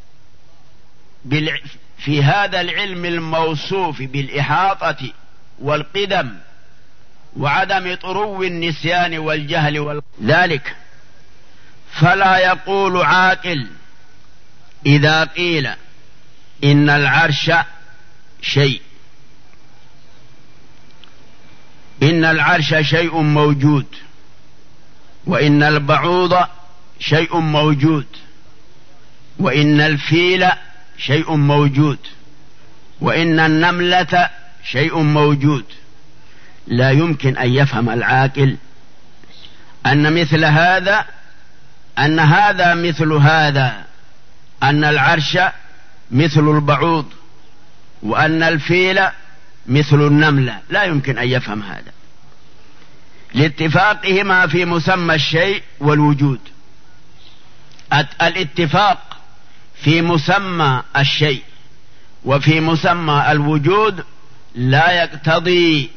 في هذا العلم الموصوف بالإحاطة والقدم وعدم طرو النسيان والجهل ذلك. فلا يقول عاقل إذا قيل إن العرش شيء، إن العرش شيء موجود، وإن البعوض شيء موجود، وإن الفيل شيء موجود، وإن النملة شيء موجود. لا يمكن أن يفهم العاقل أن مثل هذا، أن هذا مثل هذا، أن العرش مثل البعوض، وأن الفيل مثل النملة. لا يمكن أن يفهم هذا لاتفاقهما في مسمى الشيء والوجود. الاتفاق في مسمى الشيء وفي مسمى الوجود لا يقتضي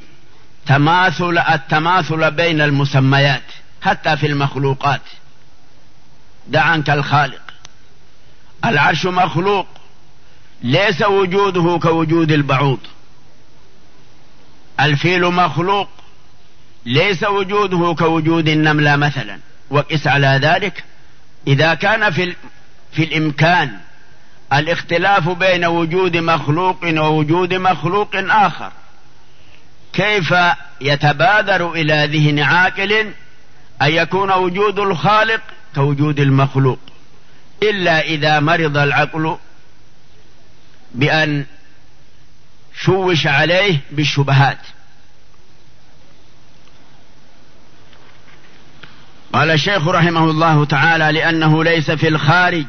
التماثل بين المسميات حتى في المخلوقات. دع عنك الخالق. العرش مخلوق ليس وجوده كوجود البعوض. الفيل مخلوق ليس وجوده كوجود النملة مثلا. وقس على ذلك إذا كان في الإمكان الاختلاف بين وجود مخلوق ووجود مخلوق آخر، كيف يتبادر إلى ذهن عاقل أن يكون وجود الخالق كوجود المخلوق، إلا إذا مرض العقل بأن شوش عليه بالشبهات. قال الشيخ رحمه الله تعالى: لأنه ليس في الخارج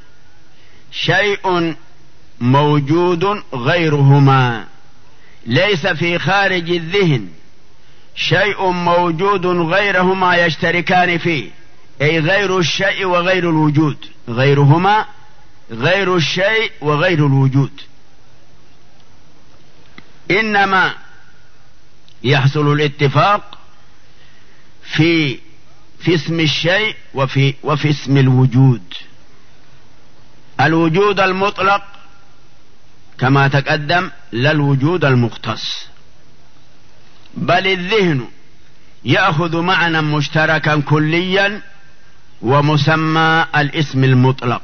شيء موجود غيرهما. ليس في خارج الذهن شيء موجود غيرهما يشتركان فيه، أي غير الشيء وغير الوجود، غيرهما غير الشيء وغير الوجود. إنما يحصل الاتفاق في اسم الشيء وفي اسم الوجود. الوجود المطلق كما تقدم، لا الوجود المختص. بل الذهن يأخذ معنى مشتركا كليا ومسمى الاسم المطلق.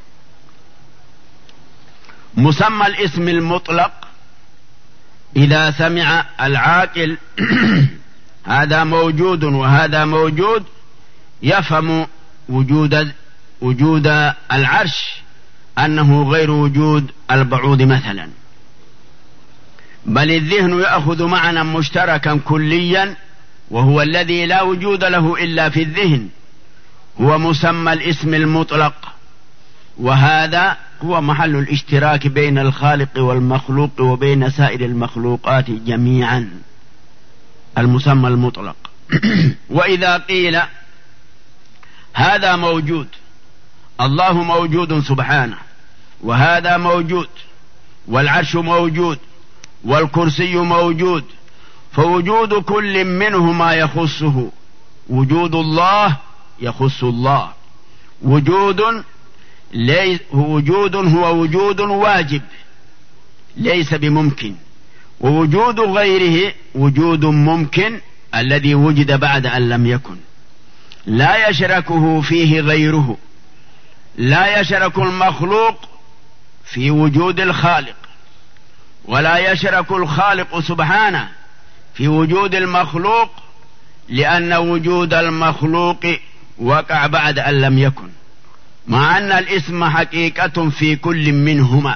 مسمى الاسم المطلق إذا سمع العاقل هذا موجود وهذا موجود يفهم وجود العرش أنه غير وجود البعوض مثلا. بل الذهن يأخذ معنى مشتركا كليا وهو الذي لا وجود له إلا في الذهن، هو مسمى الاسم المطلق، وهذا هو محل الاشتراك بين الخالق والمخلوق وبين سائر المخلوقات جميعا، المسمى المطلق. وإذا قيل هذا موجود، الله موجود سبحانه، وهذا موجود، والعرش موجود، والكرسي موجود، فوجود كل منهما يخصه، وجود الله يخص الله، وجود هو وجود واجب ليس بممكن، ووجود غيره وجود ممكن الذي وجد بعد أن لم يكن، لا يشركه فيه غيره. لا يشرك المخلوق في وجود الخالق، ولا يشرك الخالق سبحانه في وجود المخلوق، لأن وجود المخلوق وقع بعد أن لم يكن، مع أن الاسم حقيقة في كل منهما.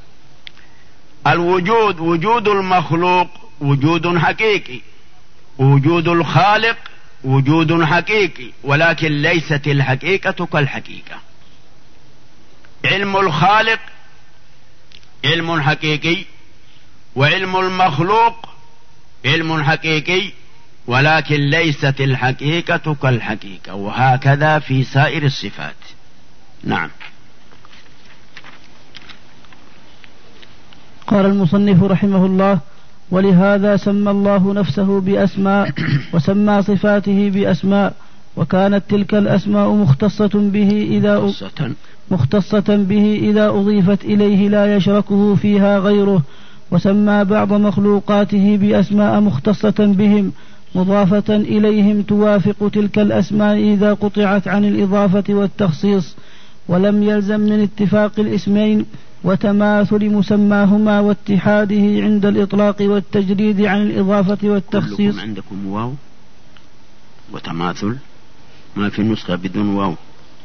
الوجود وجود المخلوق وجود حقيقي، وجود الخالق وجود حقيقي، ولكن ليست الحقيقة كالحقيقة. علم الخالق علم حقيقي، وعلم المخلوق علم حقيقي، ولكن ليست الحقيقة كالحقيقة، وهكذا في سائر الصفات. نعم. قال المصنف رحمه الله: ولهذا سمى الله نفسه بأسماء وسمى صفاته بأسماء، وكانت تلك الأسماء مختصة به إذا أضيفت إليه لا يشركه فيها غيره، وسمى بعض مخلوقاته بأسماء مختصة بهم مضافة إليهم توافق تلك الأسماء إذا قطعت عن الإضافة والتخصيص، ولم يلزم من اتفاق الاسمين وتماثل مسماهما واتحاده عند الإطلاق والتجريد عن الإضافة والتخصيص. عندكم واو وتماثل، ما في نسخة بدون واو.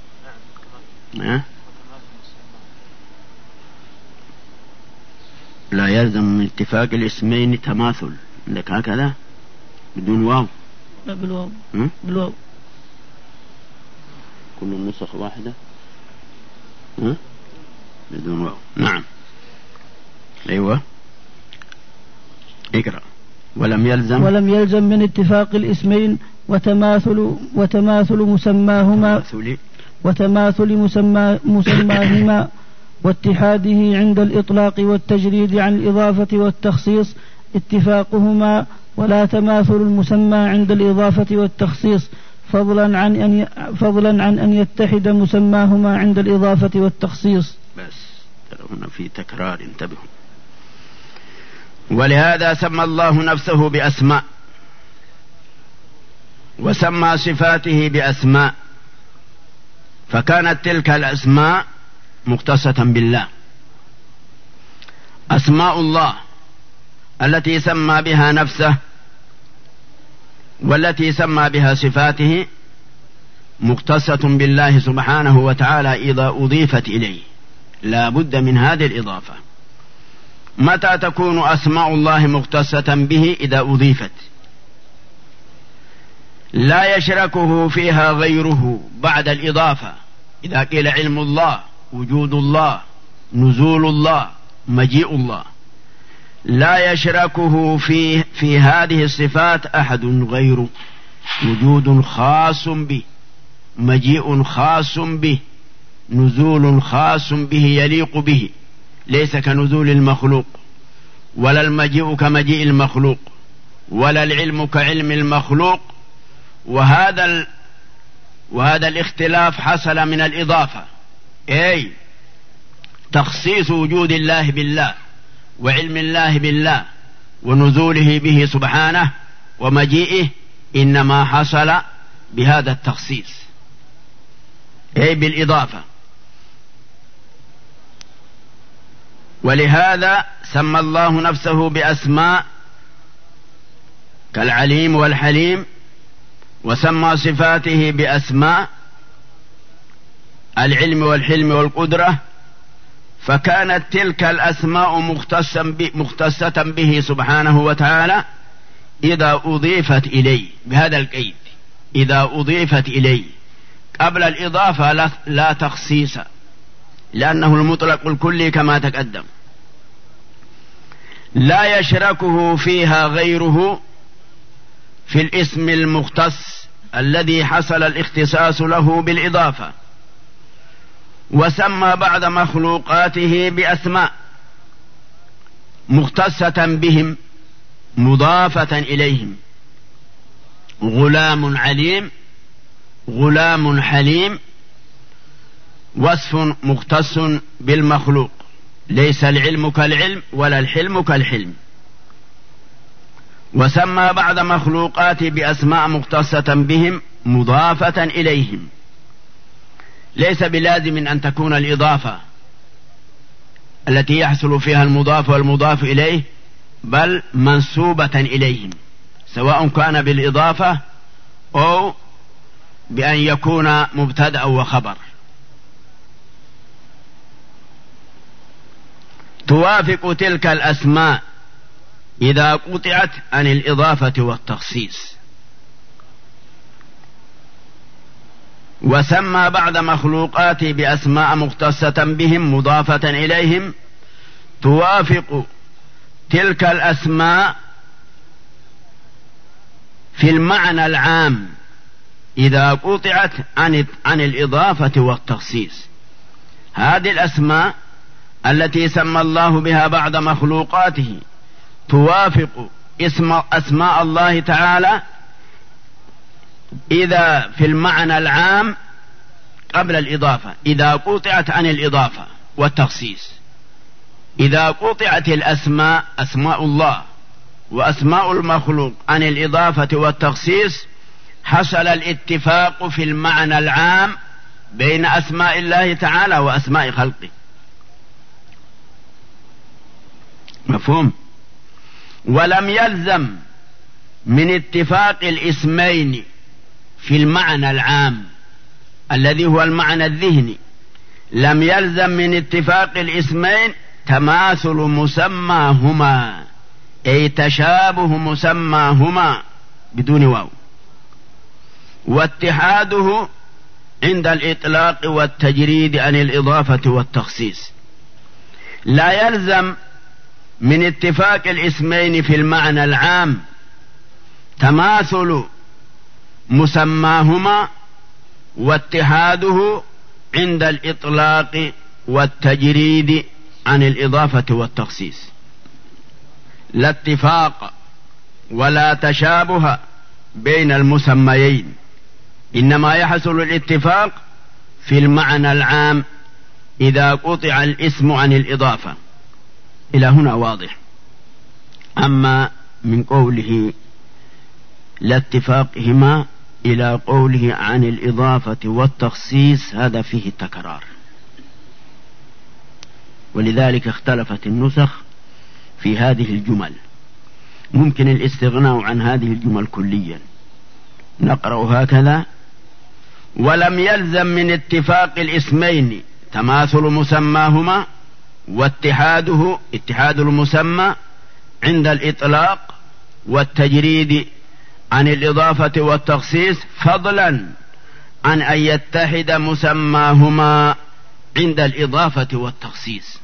لا يلزم من اتفاق الاسمين تماثل، عندك هكذا بدون واو؟ لا بالواو. بالواو. كل النسخ واحدة بدون واو. نعم. أيوة اقرأ. ولم يلزم من اتفاق الاسمين وتماثل مسماهما واتحاده عند الإطلاق والتجريد عن الإضافة والتخصيص اتفاقهما، ولا تماثل المسمى عند الإضافة والتخصيص، فضلا عن أن يتحد مسماهما عند الإضافة والتخصيص. بس هنا في تكرار، انتبهوا. ولهذا سمى الله نفسه بأسماء، وسمى صفاته بأسماء، فكانت تلك الأسماء مختصة بالله. أسماء الله التي سمى بها نفسه والتي سمى بها صفاته مختصة بالله سبحانه وتعالى إذا أضيفت إليه، لا بد من هذه الإضافة. متى تكون أسماء الله مختصة به؟ إذا أضيفت، لا يشركه فيها غيره بعد الإضافة. إذا قيل علم الله، وجود الله، نزول الله، مجيء الله، لا يشركه في هذه الصفات أحد غيره. وجود خاص به، مجيء خاص به، نزول خاص به يليق به، ليس كنزول المخلوق، ولا المجيء كمجيء المخلوق، ولا العلم كعلم المخلوق. وهذا الاختلاف حصل من الإضافة، أي تخصيص وجود الله بالله وعلم الله بالله ونزوله به سبحانه ومجيئه إنما حصل بهذا التخصيص، أي بالإضافة. ولهذا سمى الله نفسه بأسماء كالعليم والحليم، وسمى صفاته بأسماء العلم والحلم والقدرة، فكانت تلك الأسماء مختصة به سبحانه وتعالى إذا أضيفت إليه، بهذا القيد إذا أضيفت إليه. قبل الإضافة لا تخصيص، لأنه المطلق الكلي كما تقدم، لا يشركه فيها غيره في الاسم المختص الذي حصل الاختصاص له بالإضافة. وسمى بعض مخلوقاته بأسماء مختصة بهم مضافة إليهم: غلام عليم، غلام حليم، وصف مختص بالمخلوق، ليس العلم كالعلم ولا الحلم كالحلم. وسمى بعض مخلوقاته بأسماء مختصة بهم مضافة إليهم، ليس بلازم أن تكون الإضافة التي يحصل فيها المضاف والمضاف إليه، بل منسوبة إليهم، سواء كان بالإضافة أو بأن يكون مبتدأ وخبر. توافق تلك الأسماء إذا قطعت عن الإضافة والتخصيص. وسمى بعض مخلوقاته بأسماء مختصة بهم مضافة إليهم توافق تلك الأسماء في المعنى العام إذا قطعت عن الإضافة والتخصيص. هذه الأسماء التي سمى الله بها بعض مخلوقاته توافق أسماء الله تعالى إذا في المعنى العام قبل الإضافة، إذا قطعت عن الإضافة والتخصيص. إذا قطعت الأسماء، أسماء الله وأسماء المخلوق، عن الإضافة والتخصيص، حصل الاتفاق في المعنى العام بين أسماء الله تعالى وأسماء خلقه. مفهوم؟ ولم يلزم من اتفاق الاسمين في المعنى العام الذي هو المعنى الذهني، لم يلزم من اتفاق الاسمين تماثل مسماهما، أي تشابه مسماهما بدون واو، واتحاده عند الإطلاق والتجريد عن الإضافة والتخصيص. لا يلزم من اتفاق الاسمين في المعنى العام تماثل مسماهما واتحاده عند الإطلاق والتجريد عن الإضافة والتخصيص. لا اتفاق ولا تشابه بين المسميين، إنما يحصل الاتفاق في المعنى العام إذا قطع الاسم عن الإضافة. إلى هنا واضح. أما من قوله لا اتفاقهما إلى قوله عن الإضافة والتخصيص، هذا فيه تكرار، ولذلك اختلفت النسخ في هذه الجمل. ممكن الاستغناء عن هذه الجمل كليا. نقرأ هكذا: ولم يلزم من اتفاق الاسمين تماثل مسماهما واتحاده، اتحاد المسمى عند الإطلاق والتجريد عن الإضافة والتخصيص، فضلا عن أن يتحد مسماهما عند الإضافة والتخصيص.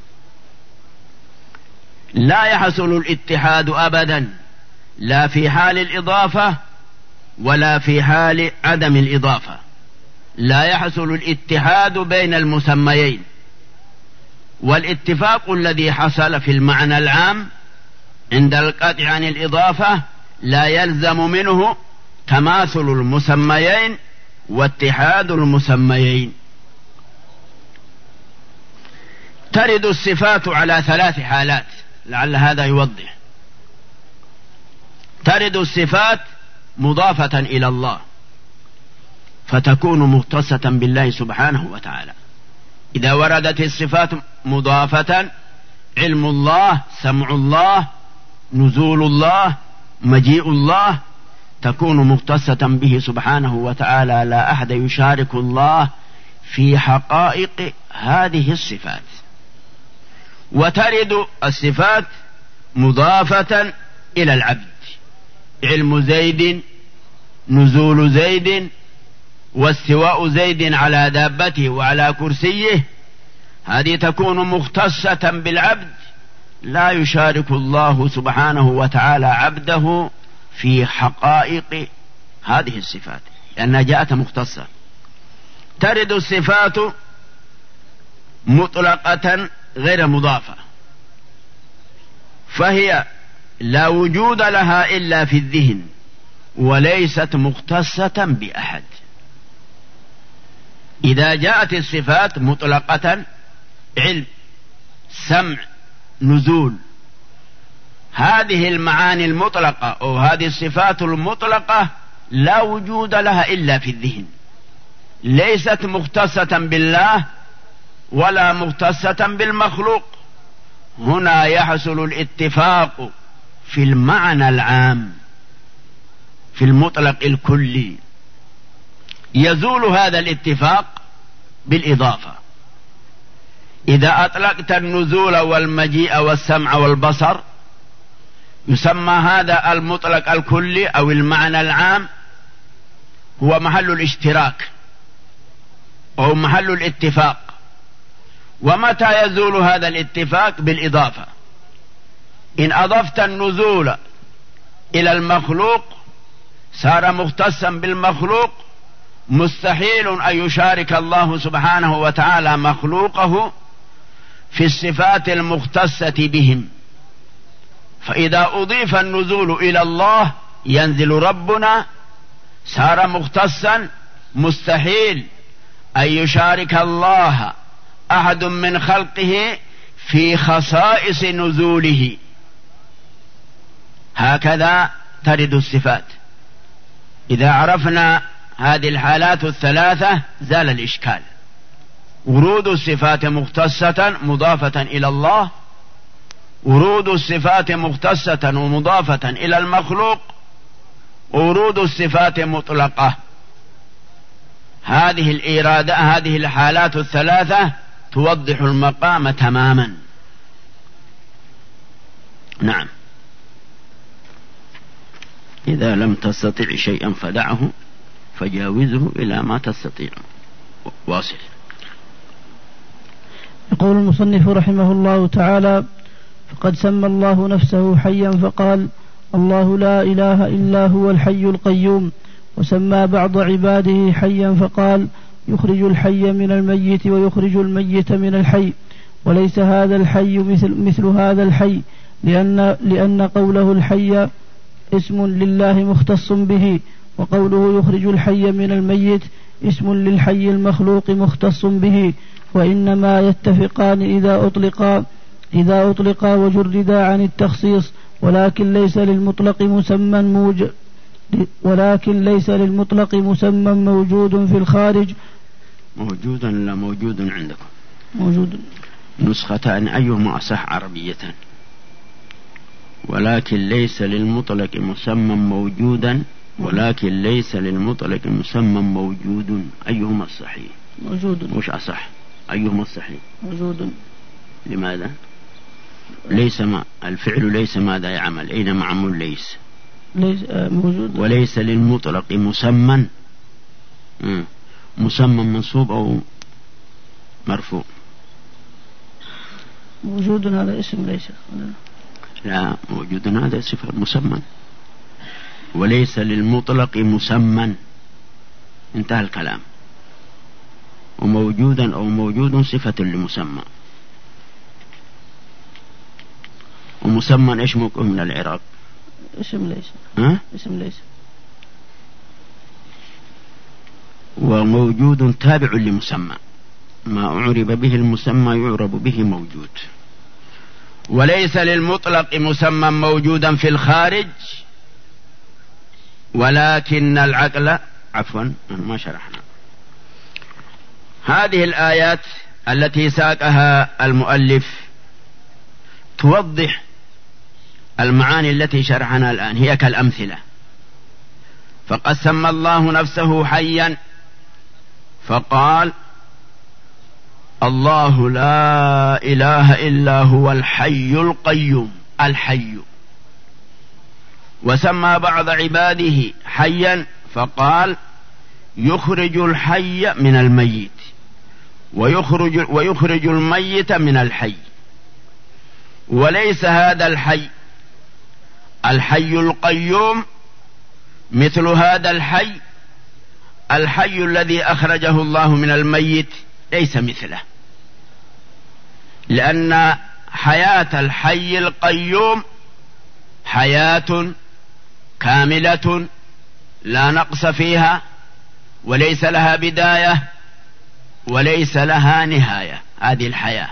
لا يحصل الاتحاد أبدا، لا في حال الإضافة ولا في حال عدم الإضافة. لا يحصل الاتحاد بين المسميين. والاتفاق الذي حصل في المعنى العام عند القطع عن الإضافة لا يلزم منه تماثل المسميين واتحاد المسميين. ترد الصفات على 3 حالات لعل هذا يوضح. ترد الصفات مضافة إلى الله فتكون مختصة بالله سبحانه وتعالى. إذا وردت الصفات مضافة، علم الله، سمع الله، نزول الله، مجيء الله، تكون مختصة به سبحانه وتعالى، لا أحد يشارك الله في حقائق هذه الصفات. وترد الصفات مضافة إلى العبد، علم زيد، نزول زيد، واستواء زيد على دابته وعلى كرسيه، هذه تكون مختصة بالعبد، لا يشارك الله سبحانه وتعالى عبده في حقائق هذه الصفات لأنها جاءت مختصة. ترد الصفات مطلقة غير مضافة، فهي لا وجود لها إلا في الذهن وليست مختصة بأحد. إذا جاءت الصفات مطلقة، علم، سمع، نزول، هذه المعاني المطلقة أو هذه الصفات المطلقة لا وجود لها إلا في الذهن، ليست مختصة بالله ولا مختصة بالمخلوق. هنا يحصل الاتفاق في المعنى العام في المطلق الكلي. يزول هذا الاتفاق بالإضافة. إذا أطلقت النزول والمجيء والسمع والبصر يسمى هذا المطلق الكلي أو المعنى العام هو محل الاشتراك أو محل الاتفاق. ومتى يزول هذا الاتفاق؟ بالإضافة. إن أضفت النزول إلى المخلوق صار مختصا بالمخلوق، مستحيل أن يشارك الله سبحانه وتعالى مخلوقه في الصفات المختصة بهم. فإذا أضيف النزول إلى الله ينزل ربنا صار مختصا، مستحيل أن يشارك الله أحد من خلقه في خصائص نزوله. هكذا ترد الصفات. إذا عرفنا هذه الحالات الثلاثة زال الإشكال. ورود الصفات مختصة مضافة إلى الله، ورود الصفات مختصة ومضافة إلى المخلوق، ورود الصفات مطلقة. هذه الإرادة، هذه الحالات الثلاثة توضح المقام تماما. نعم. إذا لم تستطع شيئا فدعه فجاوزه إلى ما تستطيع. واصل. يقول المصنف رحمه الله تعالى: فقد سمى الله نفسه حيا فقال: الله لا إله إلا هو الحي القيوم. وسمى بعض عباده حيا فقال: يخرج الحي من الميت ويخرج الميت من الحي. وليس هذا الحي مثل هذا الحي، لأن قوله الحي اسم لله مختص به، وقوله يخرج الحي من الميت اسم للحي المخلوق مختص به، وإنما يتفقان إذا أطلقا وجردا عن التخصيص، ولكن ليس للمطلق مسمى موجود في الخارج. موجود لا موجود عندكم؟ موجود. نسختان أيهما أصح عربية؟ ولكن ليس للمطلق مسمى موجودا، ولكن ليس للمطلق مسمى موجود، أيهما الصحيح؟ موجود. مش أصح، أيهما الصحيح؟ موجود. لماذا؟ ليس ما الفعل ليس ماذا يعمل؟ أين معمول ليس؟ ليس موجود. وليس للمطلق مسمى، مسمى منصوب أو مرفوع؟ موجود هذا اسم ليس. لا، موجود هذا صفة مسمى. وليس للمطلق مسمى، انتهى الكلام. وموجودا أو موجود صفة لمسمى. ومسمى ايش موقعه من العراق؟ اسم ليس. اسم ليس. وموجود تابع لمسمى، ما أعرب به المسمى يعرب به موجود. وليس للمطلق مسمى موجودا في الخارج، ولكن العقل ما شرحنا. هذه الآيات التي ساقها المؤلف توضح المعاني التي شرحنا الآن، هي كالأمثلة. فقد سمى الله نفسه حيا فقال: الله لا إله إلا هو الحي القيوم، الحي. وسمى بعض عباده حيا فقال: يخرج الحي من الميت ويخرج الميت من الحي. وليس هذا الحي القيوم مثل هذا الحي الذي أخرجه الله من الميت، ليس مثله، لأن حياة الحي القيوم حياة كاملة لا نقص فيها، وليس لها بداية وليس لها نهاية. هذه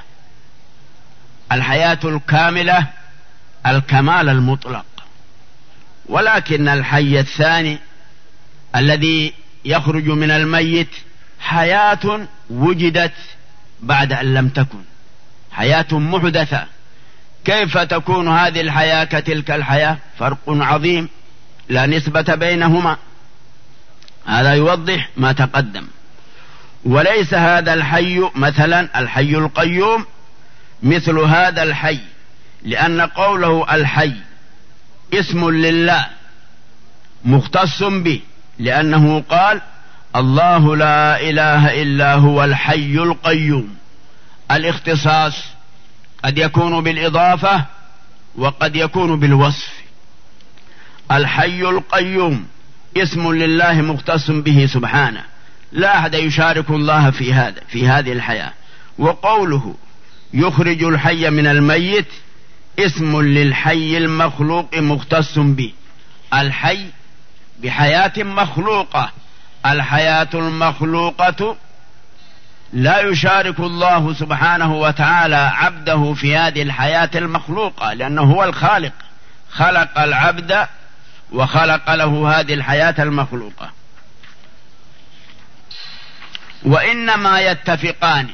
الحياة الكاملة، الكمال المطلق. ولكن الحي الثاني الذي يخرج من الميت حياة وجدت بعد أن لم تكن، حياة محدثة. كيف تكون هذه الحياة كتلك الحياة؟ فرق عظيم لا نسبة بينهما. هذا يوضح ما تقدم. وليس هذا الحي مثلا الحي القيوم مثل هذا الحي، لأن قوله الحي اسم لله مختص به، لأنه قال: الله لا إله إلا هو الحي القيوم. الاختصاص قد يكون بالإضافة وقد يكون بالوصف. الحي القيوم اسم لله مختص به سبحانه، لا أحد يشارك الله في هذه الحياة. وقوله يخرج الحي من الميت اسم للحي المخلوق مختص به. الحي بحياة مخلوقة، الحياة المخلوقة لا يشارك الله سبحانه وتعالى عبده في هذه الحياة المخلوقة، لأنه هو الخالق، خلق العبد وخلق له هذه الحياة المخلوقة. وإنما يتفقان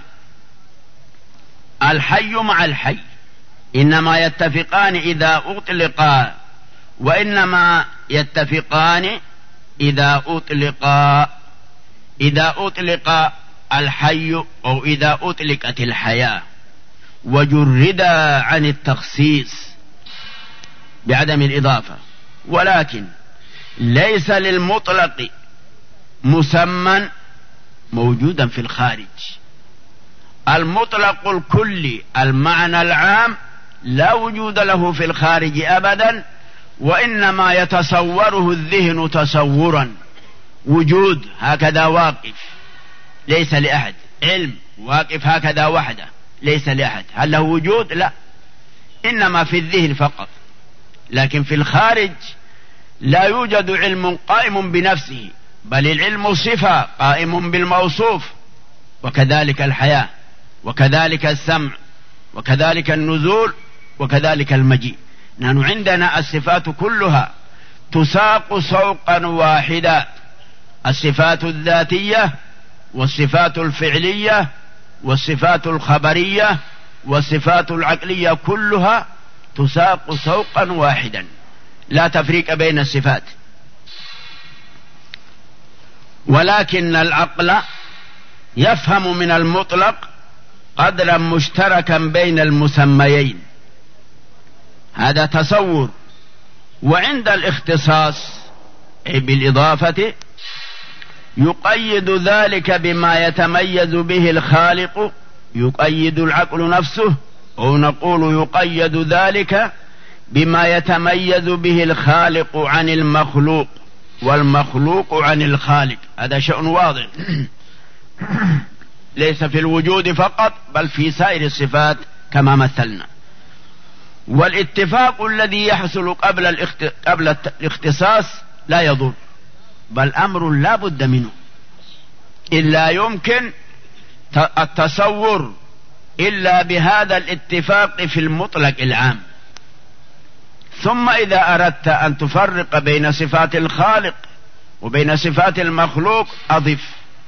الحي مع الحي، إنما يتفقان إذا أطلقا، وإنما يتفقان إذا أطلق الحي أو إذا أطلقت الحياة وجردا عن التخصيص بعدم الإضافة. ولكن ليس للمطلق مسمى موجودا في الخارج. المطلق الكلي المعنى العام لا وجود له في الخارج أبدا، وإنما يتصوره الذهن تصورا، وجود هكذا واقف ليس لأحد، علم واقف هكذا وحده ليس لأحد. هل له وجود؟ لا، إنما في الذهن فقط. لكن في الخارج لا يوجد علم قائم بنفسه، بل العلم صفة قائم بالموصوف. وكذلك الحياة، وكذلك السمع، وكذلك النزول، وكذلك المجيء. نحن عندنا الصفات كلها تساق سوقا واحدا، الصفات الذاتية والصفات الفعلية والصفات الخبرية والصفات العقلية كلها تساق سوقا واحدا، لا تفريق بين الصفات. ولكن العقل يفهم من المطلق قدرا مشتركا بين المسميين، هذا تصور. وعند الاختصاص بالإضافة يقيد ذلك بما يتميز به الخالق، يقيد العقل نفسه، أو نقول يقيد ذلك بما يتميز به الخالق عن المخلوق والمخلوق عن الخالق. هذا شأن واضح ليس في الوجود فقط بل في سائر الصفات كما مثلنا. والاتفاق الذي يحصل قبل الاختصاص لا يضر، بل أمر لا بد منه، إلا يمكن التصور إلا بهذا الاتفاق في المطلق العام. ثم إذا أردت أن تفرق بين صفات الخالق وبين صفات المخلوق أضف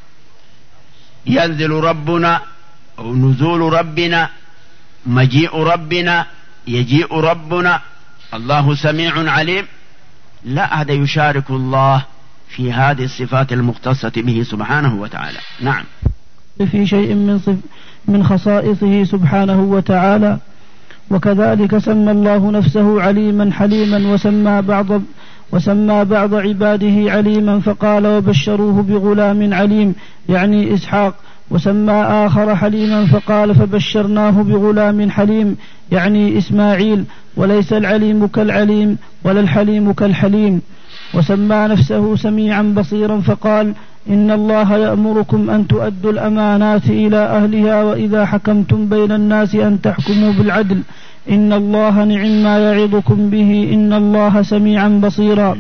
ينزل ربنا أو نزول ربنا، مجيء ربنا، يجيء ربنا، الله سميع عليم. لا، هذا يشارك الله في هذه الصفات المختصة به سبحانه وتعالى. نعم. في شيء من خصائصه سبحانه وتعالى. وكذلك سمى الله نفسه عليما حليما، وسمى بعض عباده عليما فقال وبشروه بغلام عليم يعني إسحاق، وسمى آخر حليما فقال فبشرناه بغلام حليم يعني إسماعيل، وليس العليم كالعليم ولا الحليم كالحليم. وسمى نفسه سميعا بصيرا فقال إن الله يأمركم أن تؤدوا الأمانات إلى أهلها وإذا حكمتم بين الناس أن تحكموا بالعدل إن الله نعم ما يعظكم به إن الله سميعا بصيرا.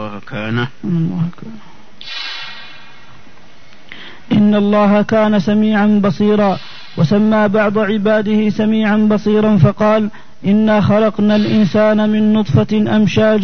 إن الله كان سميعا بصيرا. وسمى بعض عباده سميعا بصيرا فقال إنا خلقنا الإنسان من نطفة أمشاج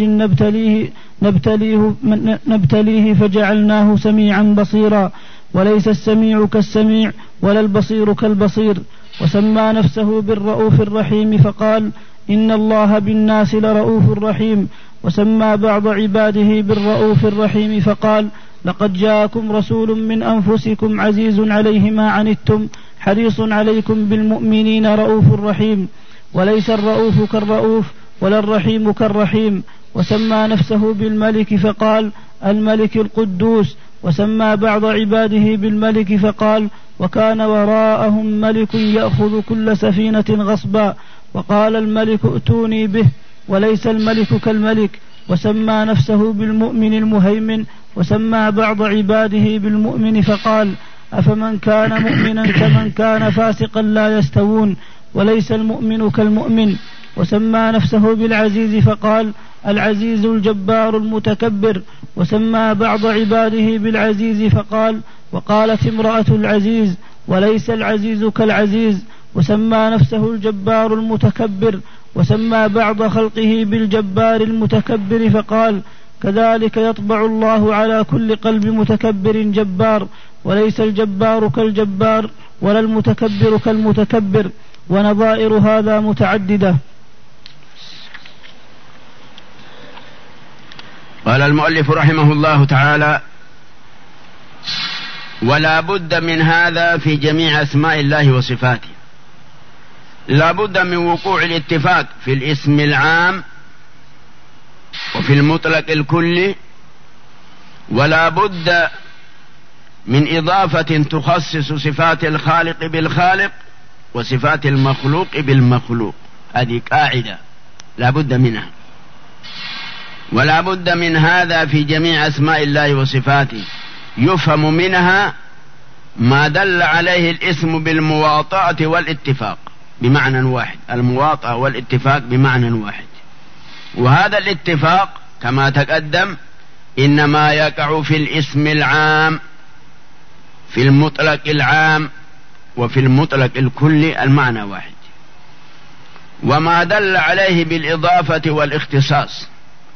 نبتليه فجعلناه سميعا بصيرا، وليس السميع كالسميع ولا البصير كالبصير. وسمى نفسه بالرؤوف الرحيم فقال إن الله بالناس لرؤوف رحيم. وسمى بعض عباده بالرؤوف الرحيم فقال لقد جاءكم رسول من أنفسكم عزيز عليه ما عنتم حريص عليكم بالمؤمنين رؤوف رحيم، وليس الرؤوف كالرؤوف ولا الرحيم كالرحيم. وسمى نفسه بالملك فقال الملك القدوس. وسمى بعض عباده بالملك فقال وكان وراءهم ملك يأخذ كل سفينة غصبا، وقال الملك ائتوني به، وليس الملك كالملك. وسمى نفسه بالمؤمن المهيمن. وسمى بعض عباده بالمؤمن فقال أفمن كان مؤمنا كمن كان فاسقا لا يستوون، وليس المؤمن كالمؤمن. وسمى نفسه بالعزيز فقال العزيز الجبار المتكبر. وسمى بعض عباده بالعزيز فقال وقالت امرأة العزيز وليس العزيز كالعزيز. وسمى نفسه الجبار المتكبر. وسمى بعض خلقه بالجبار المتكبر فقال كذلك يطبع الله على كل قلب متكبر جبار، وليس الجبار كالجبار ولا المتكبر كالمتكبر. ونظائر هذا متعددة. قال المؤلف رحمه الله تعالى ولا بد من هذا في جميع أسماء الله وصفاته. لا بد من وقوع الاتفاق في الاسم العام وفي المطلق الكلي، ولا بد من إضافة تخصص صفات الخالق بالخالق وصفات المخلوق بالمخلوق. هذه قاعدة لا بد منها. ولا بد من هذا في جميع أسماء الله وصفاته. يفهم منها ما دل عليه الاسم بالمواطأة والاتفاق بمعنى واحد، المواطأة والاتفاق بمعنى واحد. وهذا الاتفاق كما تقدم إنما يقع في الاسم العام في المطلق العام وفي المطلق الكلي المعنى واحد. وما دل عليه بالإضافة والاختصاص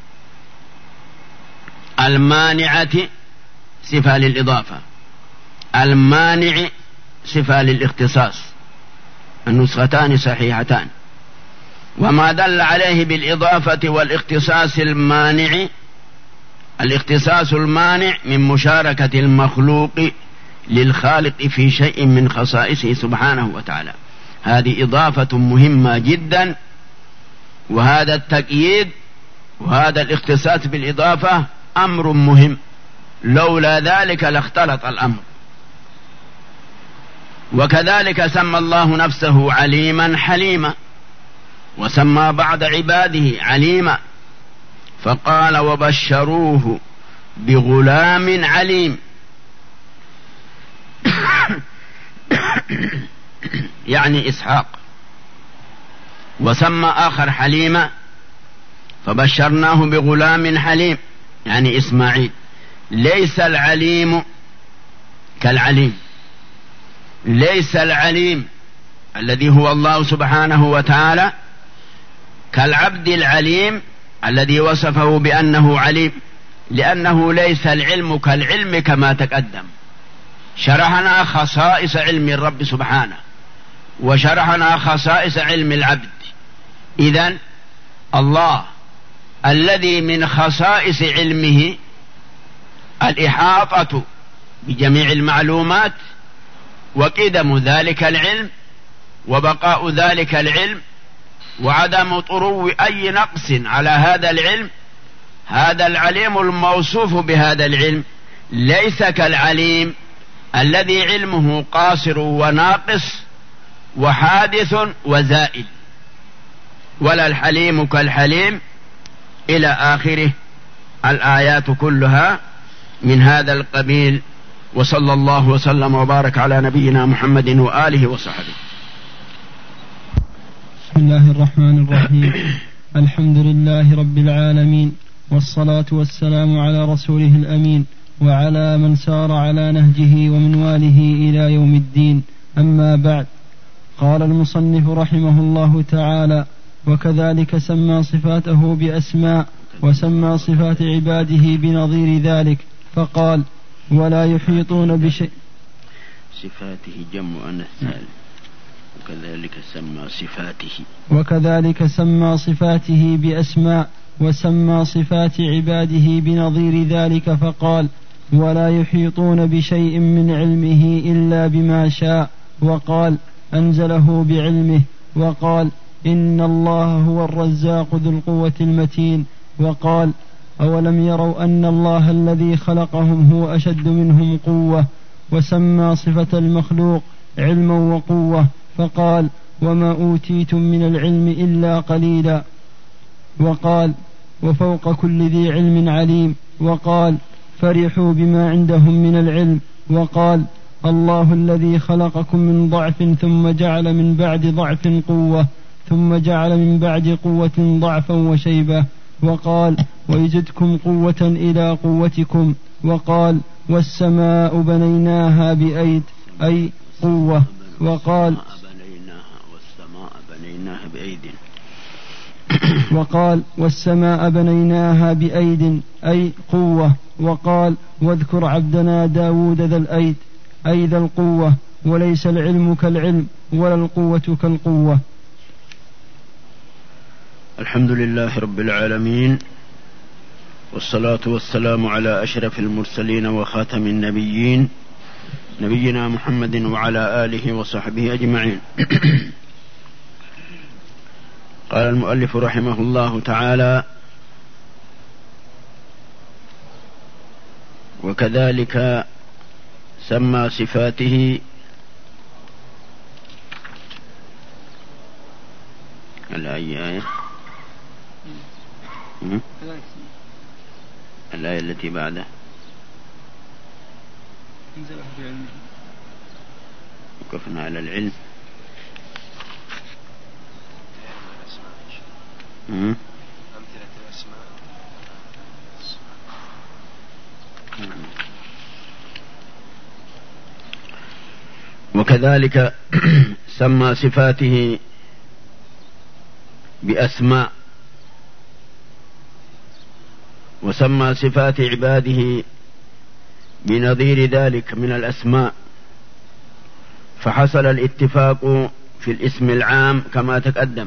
المانعة صفة للإضافة، المانع صفة للاختصاص، النسختان صحيحتان. وما دل عليه بالإضافة والاختصاص المانع، الاختصاص المانع من مشاركة المخلوق للخالق في شيء من خصائصه سبحانه وتعالى. هذه إضافة مهمة جدا، وهذا التقييد وهذا الاختصاص بالإضافة أمر مهم، لولا ذلك لاختلط الأمر. وكذلك سمى الله نفسه عليما حليما، وسمى بعض عباده عليما فقال وبشروه بغلام عليم يعني إسحاق. وسمى آخر حليما فبشرناه بغلام حليم يعني إسماعيل. ليس العليم كالعليم، ليس العليم الذي هو الله سبحانه وتعالى كالعبد العليم الذي وصفه بأنه عليم، لأنه ليس العلم كالعلم كما تقدم. شرحنا خصائص علم الرب سبحانه وشرحنا خصائص علم العبد. إذن الله الذي من خصائص علمه الإحاطة بجميع المعلومات وقدم ذلك العلم وبقاء ذلك العلم وعدم طرو أي نقص على هذا العلم، هذا العليم الموصوف بهذا العلم ليس كالعليم الذي علمه قاصر وناقص وحادث وزائل، ولا الحليم كالحليم إلى آخره. الآيات كلها من هذا القبيل. وصلى الله وسلم وبارك على نبينا محمد وآله وصحبه. بسم الله الرحمن الرحيم. الحمد لله رب العالمين، والصلاة والسلام على رسوله الأمين وعلى من سار على نهجه ومنواله إلى يوم الدين. أما بعد، قال المصنف رحمه الله تعالى: وكذلك سمى صفاته بأسماء وسمى صفات عباده بنظير ذلك، فقال: ولا يحيطون بشيء. صفاته جمع أنث سالم. وكذلك سمى صفاته بأسماء وسمى صفات عباده بنظير ذلك، فقال: ولا يحيطون بشيء من علمه إلا بما شاء، وقال: أنزله بعلمه، وقال: إن الله هو الرزاق ذو القوة المتين، وقال: أولم يروا أن الله الذي خلقهم هو أشد منهم قوة. وسمى صفة المخلوق علما وقوة، فقال: وما أوتيتم من العلم إلا قليلا، وقال: وفوق كل ذي علم عليم، وقال: فرحوا بما عندهم من العلم، وقال: الله الذي خلقكم من ضعف ثم جعل من بعد ضعف قوة ثم جعل من بعد قوة ضعفا وشيبة، وقال: ويزدكم قوة إلى قوتكم، وقال: والسماء بنيناها بأيد أي قوة، وقال: والسماء بنيناها بأيد أي قوة، وقال: واذكر عبدنا داود ذا الأيد أي ذا القوة، وليس العلم كالعلم ولا القوة كالقوة. الحمد لله رب العالمين، والصلاة والسلام على أشرف المرسلين وخاتم النبيين نبينا محمد وعلى آله وصحبه أجمعين. قال المؤلف رحمه الله تعالى: وكذلك سمى صفاته الآية التي بعده وقفنا على العلم. وكذلك سمى صفاته بأسماء وسمى صفات عباده بنظير ذلك من الأسماء، فحصل الاتفاق في الاسم العام كما تقدم،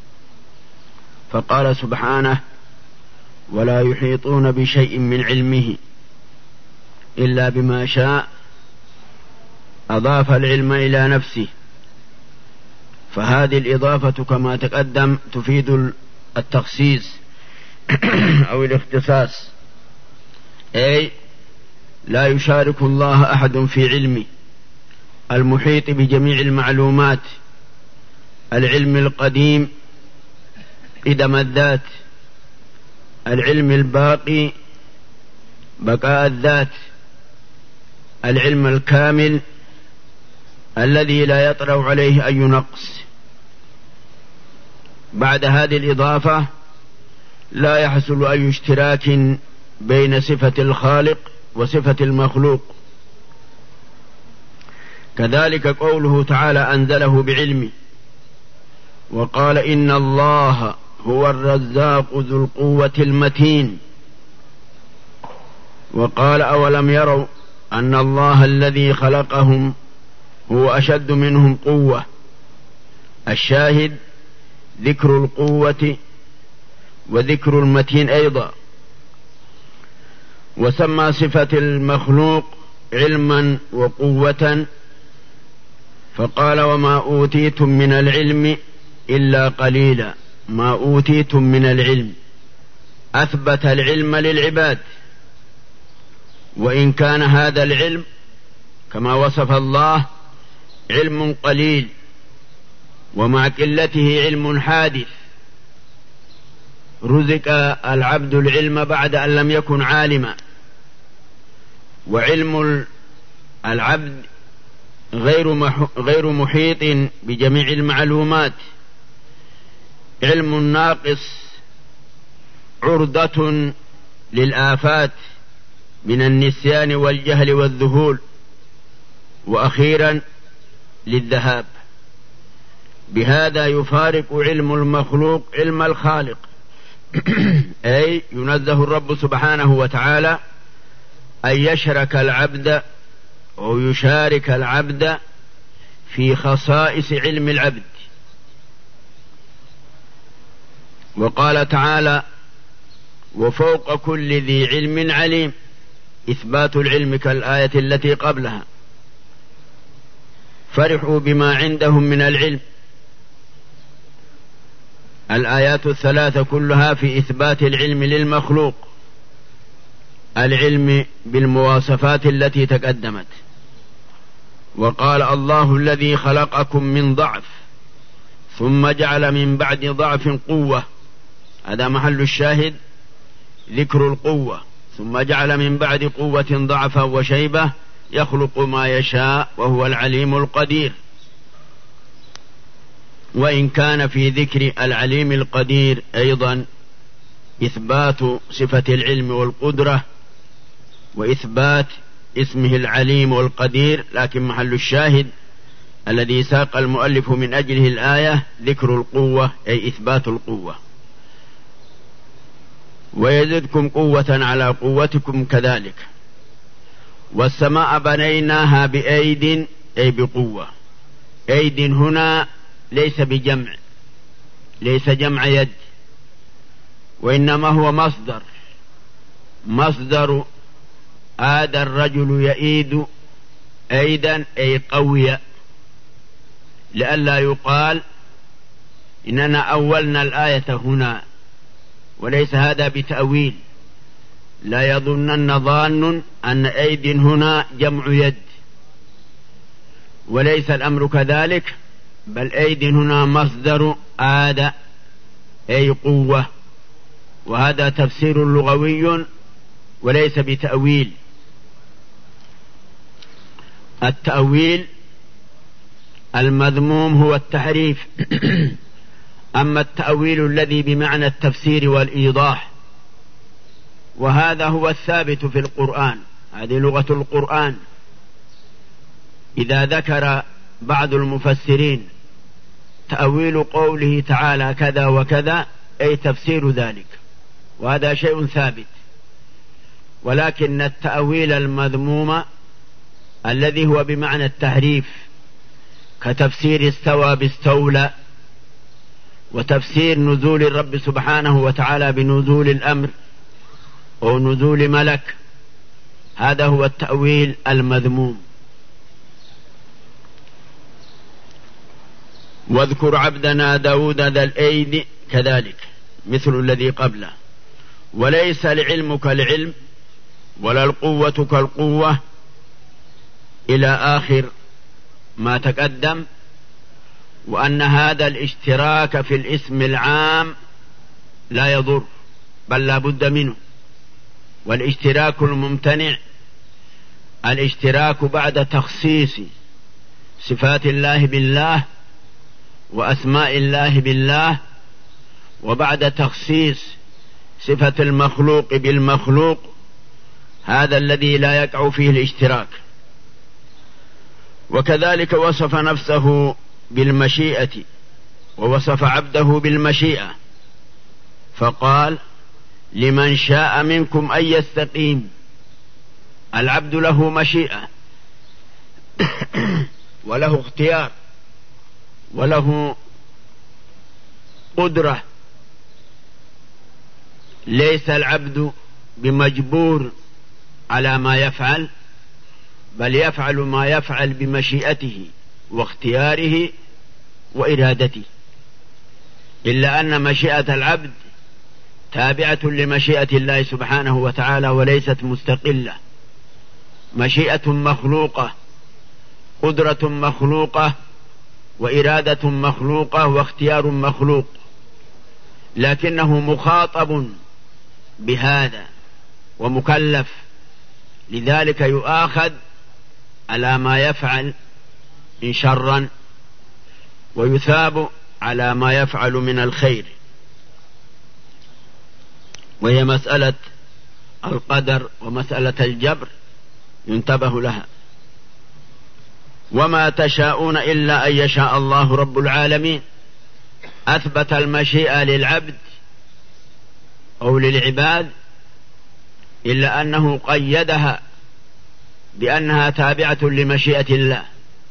فقال سبحانه: ولا يحيطون بشيء من علمه إلا بما شاء، أضاف العلم إلى نفسه، فهذه الإضافة كما تقدم تفيد التخصيص أو الاختصاص، أي لا يشارك الله أحد في علمه المحيط بجميع المعلومات، العلم القديم قدم الذات، العلم الباقي بقاء الذات، العلم الكامل الذي لا يطرأ عليه أي نقص. بعد هذه الإضافة لا يحصل أي اشتراك بين صفة الخالق وصفة المخلوق، كذلك قوله تعالى أنزله بعلمه، وقال إن الله هو الرزاق ذو القوة المتين. وقال أولم يروا أن الله الذي خلقهم هو أشد منهم قوة. الشاهد ذكر القوة وذكر المتين أيضا. وسمى صفة المخلوق علما وقوة، فقال وما أوتيتم من العلم إلا قليلا. ما أوتيتم من العلم، أثبت العلم للعباد، وإن كان هذا العلم كما وصف الله علم قليل، ومع قلته علم حادث. رزق العبد العلم بعد أن لم يكن عالما، وعلم العبد غير محيط بجميع المعلومات. علم ناقص عرضة للآفات من النسيان والجهل والذهول، وأخيرا للذهاب. بهذا يفارق علم المخلوق علم الخالق، أي ينزه الرب سبحانه وتعالى أن يشرك العبد أو يشارك العبد في خصائص علم العبد. وقال تعالى وفوق كل ذي علم عليم، إثبات العلم كالآية التي قبلها. فرحوا بما عندهم من العلم. الآيات الثلاثة كلها في إثبات العلم للمخلوق، العلم بالمواصفات التي تقدمت. وقال الله الذي خلقكم من ضعف ثم جعل من بعد ضعف قوة. هذا محل الشاهد، ذكر القوة. ثم جعل من بعد قوة ضعفا وشيبة يخلق ما يشاء وهو العليم القدير. وإن كان في ذكر العليم القدير أيضا إثبات صفة العلم والقدرة وإثبات اسمه العليم والقدير، لكن محل الشاهد الذي ساق المؤلف من أجله الآية ذكر القوة، أي إثبات القوة. ويزدكم قوة على قوتكم كذلك. والسماء بنيناها بأيد، أي بقوة. أيد هنا ليس بجمع، ليس جمع يد، وإنما هو مصدر آد الرجل يئيد أيدا، أي قوية، لئلا يقال إننا أولنا الآية هنا، وليس هذا بتأويل. لا يظنن ظان أن أيد هنا جمع يد، وليس الأمر كذلك، بل أيد هنا مصدر آد، أي قوة. وهذا تفسير لغوي وليس بتأويل. التأويل المذموم هو التحريف. أما التأويل الذي بمعنى التفسير والإيضاح، وهذا هو الثابت في القرآن، هذه لغة القرآن. إذا ذكر بعض المفسرين تأويل قوله تعالى كذا وكذا، أي تفسير ذلك، وهذا شيء ثابت. ولكن التأويل المذموم الذي هو بمعنى التحريف، كتفسير استوى باستولى، وتفسير نزول الرب سبحانه وتعالى بنزول الأمر أو نزول ملك، هذا هو التأويل المذموم. واذكر عبدنا داود ذا الأيد كذلك، مثل الذي قبله. وليس العلم كالعلم ولا القوة كالقوة إلى آخر ما تقدم. وأن هذا الاشتراك في الاسم العام لا يضر، بل لا بد منه. والاشتراك الممتنع الاشتراك بعد تخصيص صفات الله بالله وأسماء الله بالله، وبعد تخصيص صفة المخلوق بالمخلوق، هذا الذي لا يقع فيه الاشتراك. وكذلك وصف نفسه بالمشيئة ووصف عبده بالمشيئة، فقال: لمن شاء منكم أن يستقيم. العبد له مشيئة وله اختيار وله قدرة، ليس العبد بمجبور على ما يفعل، بل يفعل ما يفعل بمشيئته واختياره وإرادته، إلا أن مشيئة العبد تابعة لمشيئة الله سبحانه وتعالى وليست مستقلة. مشيئة مخلوقة، قدرة مخلوقة، وإرادة مخلوقة، واختيار مخلوق، لكنه مخاطب بهذا ومكلف، لذلك يؤاخذ على ما يفعل إن شرا، ويثاب على ما يفعل من الخير. وهي مسألة القدر ومسألة الجبر ينتبه لها. وما تشاءون إلا أن يشاء الله رب العالمين. أثبت المشيئة للعبد أو للعباد، إلا أنه قيدها بأنها تابعة لمشيئة الله،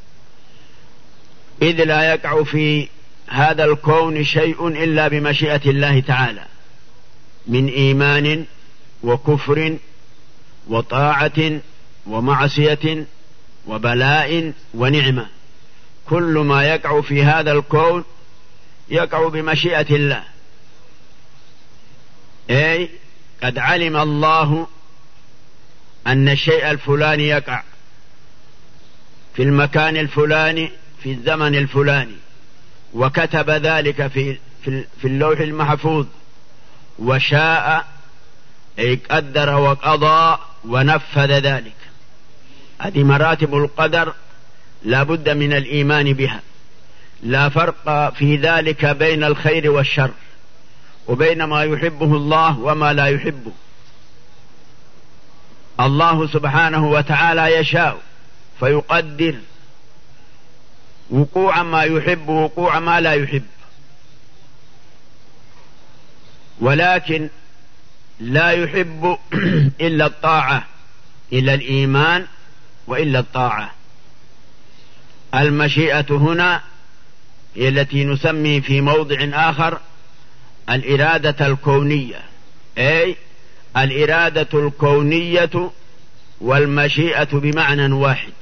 إذ لا يقع في هذا الكون شيء إلا بمشيئة الله تعالى، من إيمان وكفر وطاعة ومعصية وبلاء ونعمة. كل ما يقع في هذا الكون يقع بمشيئة الله، أي قد علم الله أن الشيء الفلاني يقع في المكان الفلاني في الزمن الفلاني، وكتب ذلك في اللوح المحفوظ، وشاء أي قدر وقضى ونفذ ذلك. هذه مراتب القدر لا بد من الإيمان بها. لا فرق في ذلك بين الخير والشر، وبين ما يحبه الله وما لا يحبه. الله سبحانه وتعالى يشاء فيقدر وقوع ما يحب ووقوع ما لا يحب، ولكن لا يحب إلا الطاعة، إلا الإيمان وإلا الطاعة. المشيئة هنا هي التي نسمي في موضع آخر الإرادة الكونية، أي الإرادة الكونية والمشيئة بمعنى واحد.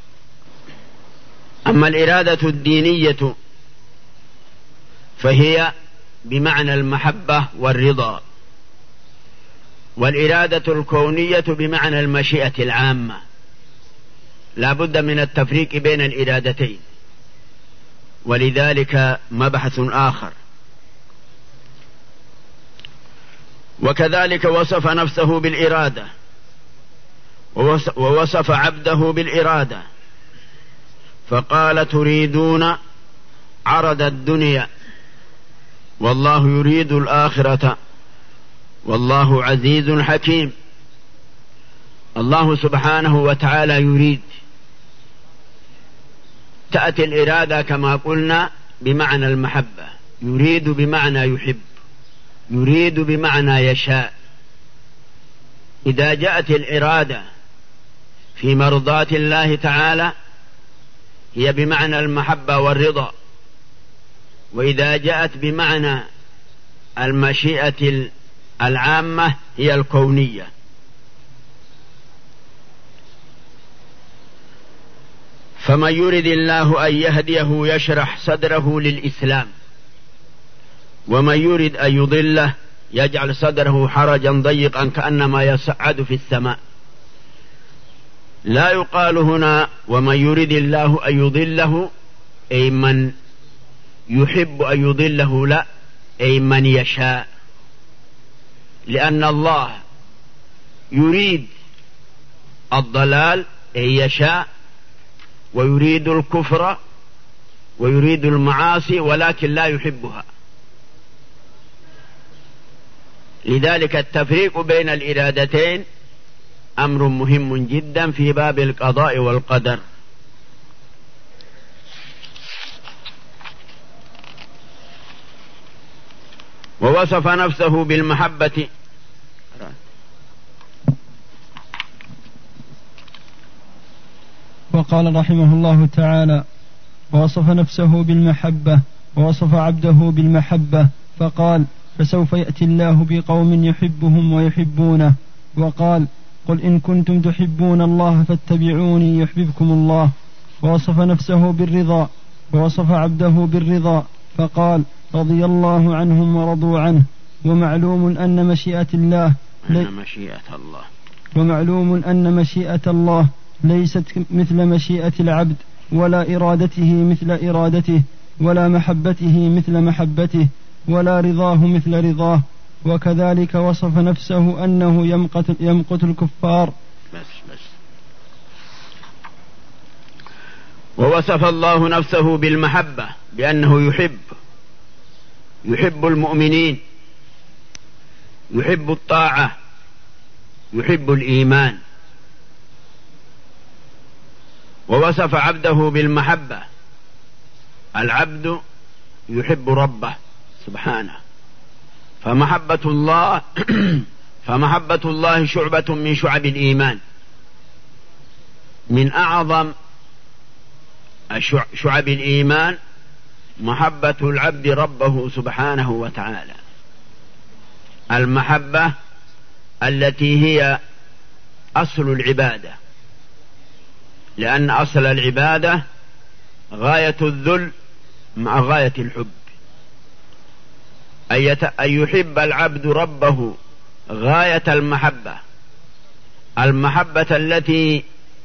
أما الإرادة الدينية فهي بمعنى المحبة والرضا، والإرادة الكونية بمعنى المشيئة العامة. لا بد من التفريق بين الإرادتين، ولذلك مبحث آخر. وكذلك وصف نفسه بالإرادة ووصف عبده بالإرادة، فقال: تريدون عرض الدنيا والله يريد الآخرة والله عزيز حكيم. الله سبحانه وتعالى يريد. تأتي الإرادة كما قلنا بمعنى المحبة، يريد بمعنى يحب، يريد بمعنى يشاء. إذا جاءت الإرادة في مرضاة الله تعالى هي بمعنى المحبة والرضا، وإذا جاءت بمعنى المشيئة العامة هي الكونية. فمن يرد الله أن يهديه يشرح صدره للإسلام، ومن يرد أن يضله يجعل صدره حرجا ضيقا كأنما يصعد في السماء. لا يقال هنا ومن يرد الله أن يضله أي من يحب أن يضله، لا، أي من يشاء، لأن الله يريد الضلال أي يشاء، ويريد الكفر ويريد المعاصي ولكن لا يحبها. لذلك التفريق بين الإرادتين أمر مهم جدا في باب القضاء والقدر. ووصف نفسه بالمحبة. وقال رحمه الله تعالى: ووصف نفسه بالمحبة ووصف عبده بالمحبة فقال: فسوف يأتي الله بقوم يحبهم ويحبونه. وقال: قل إن كنتم تحبون الله فاتبعوني يحببكم الله. ووصف نفسه بالرضا ووصف عبده بالرضا فقال: رضي الله عنهم ورضوا عنه. ومعلوم أن مشيئة الله ليست مثل مشيئة العبد، ولا إرادته مثل إرادته، ولا محبته مثل محبته، ولا رضاه مثل رضاه. وكذلك وصف نفسه أنه يمقت الكفار. ووصف الله نفسه بالمحبة بأنه يحب المؤمنين، يحب الطاعة، يحب الإيمان. ووصف عبده بالمحبة، العبد يحب ربه سبحانه، فمحبة الله شعبة من شعب الإيمان، من أعظم شعب الإيمان محبة العبد ربه سبحانه وتعالى، المحبة التي هي أصل العبادة، لأن أصل العبادة غاية الذل مع غاية الحب. أن يحب العبد ربه غاية المحبة التي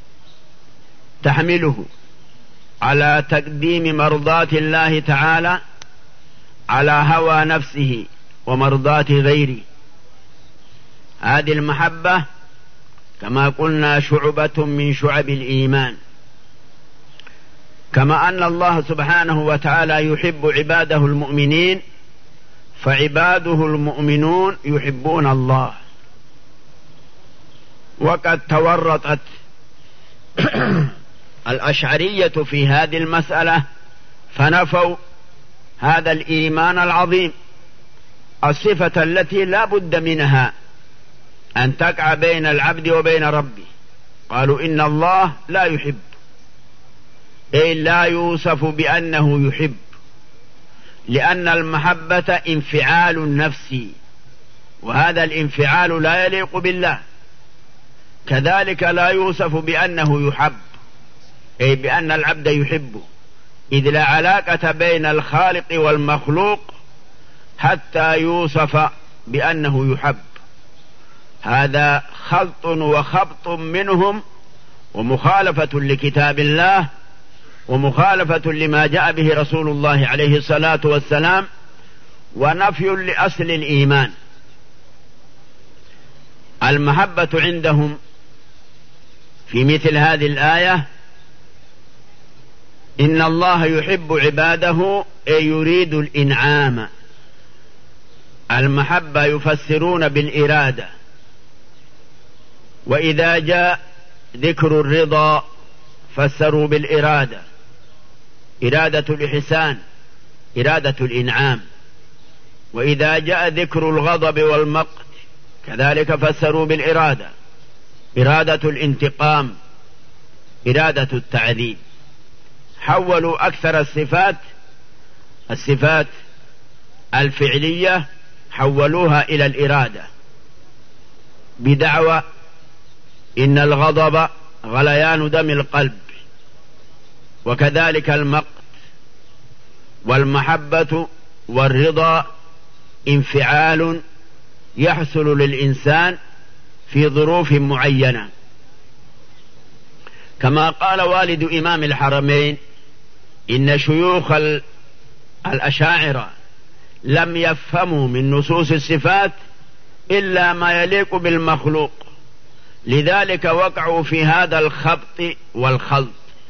تحمله على تقديم مرضات الله تعالى على هوى نفسه ومرضات غيره. هذه المحبة كما قلنا شعبة من شعب الإيمان، كما أن الله سبحانه وتعالى يحب عباده المؤمنين، فعباده المؤمنون يحبون الله. وقد تورطت الأشعرية في هذه المسألة فنفوا هذا الإيمان العظيم، الصفة التي لا بد منها أن تقع بين العبد وبين ربه. قالوا إن الله لا يحب، أي لا يوصف بأنه يحب، لأن المحبة انفعال نفسي، وهذا الانفعال لا يليق بالله. كذلك لا يوصف بأنه يحب، أي بأن العبد يحبه، إذ لا علاقة بين الخالق والمخلوق حتى يوصف بأنه يحب. هذا خلط وخبط منهم، ومخالفة لكتاب الله، ومخالفة لما جاء به رسول الله عليه الصلاة والسلام، ونفي لأصل الإيمان. المحبة عندهم في مثل هذه الآية إن الله يحب عباده أي يريد الإنعام. المحبة يفسرون بالإرادة، وإذا جاء ذكر الرضا فسروا بالإرادة، إرادة الإحسان، إرادة الإنعام. وإذا جاء ذكر الغضب والمقت كذلك فسروا بالإرادة، إرادة الانتقام، إرادة التعذيب. حولوا أكثر الصفات الفعلية حولوها إلى الإرادة، بدعوى إن الغضب غليان دم القلب، وكذلك المقت. والمحبة والرضا انفعال يحصل للإنسان في ظروف معينة، كما قال والد إمام الحرمين: إن شيوخ الأشاعرة لم يفهموا من نصوص الصفات إلا ما يليق بالمخلوق، لذلك وقعوا في هذا الخبط والخلط.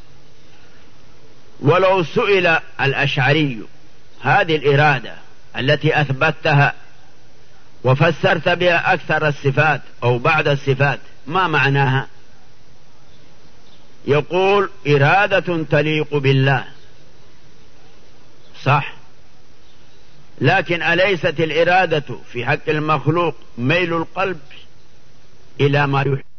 ولو سئل الأشعري هذه الإرادة التي أثبتها وفسرت بها أكثر الصفات أو بعض الصفات ما معناها؟ يقول: إرادة تليق بالله، صح، لكن أليست الإرادة في حق المخلوق ميل القلب إلى ما يحب؟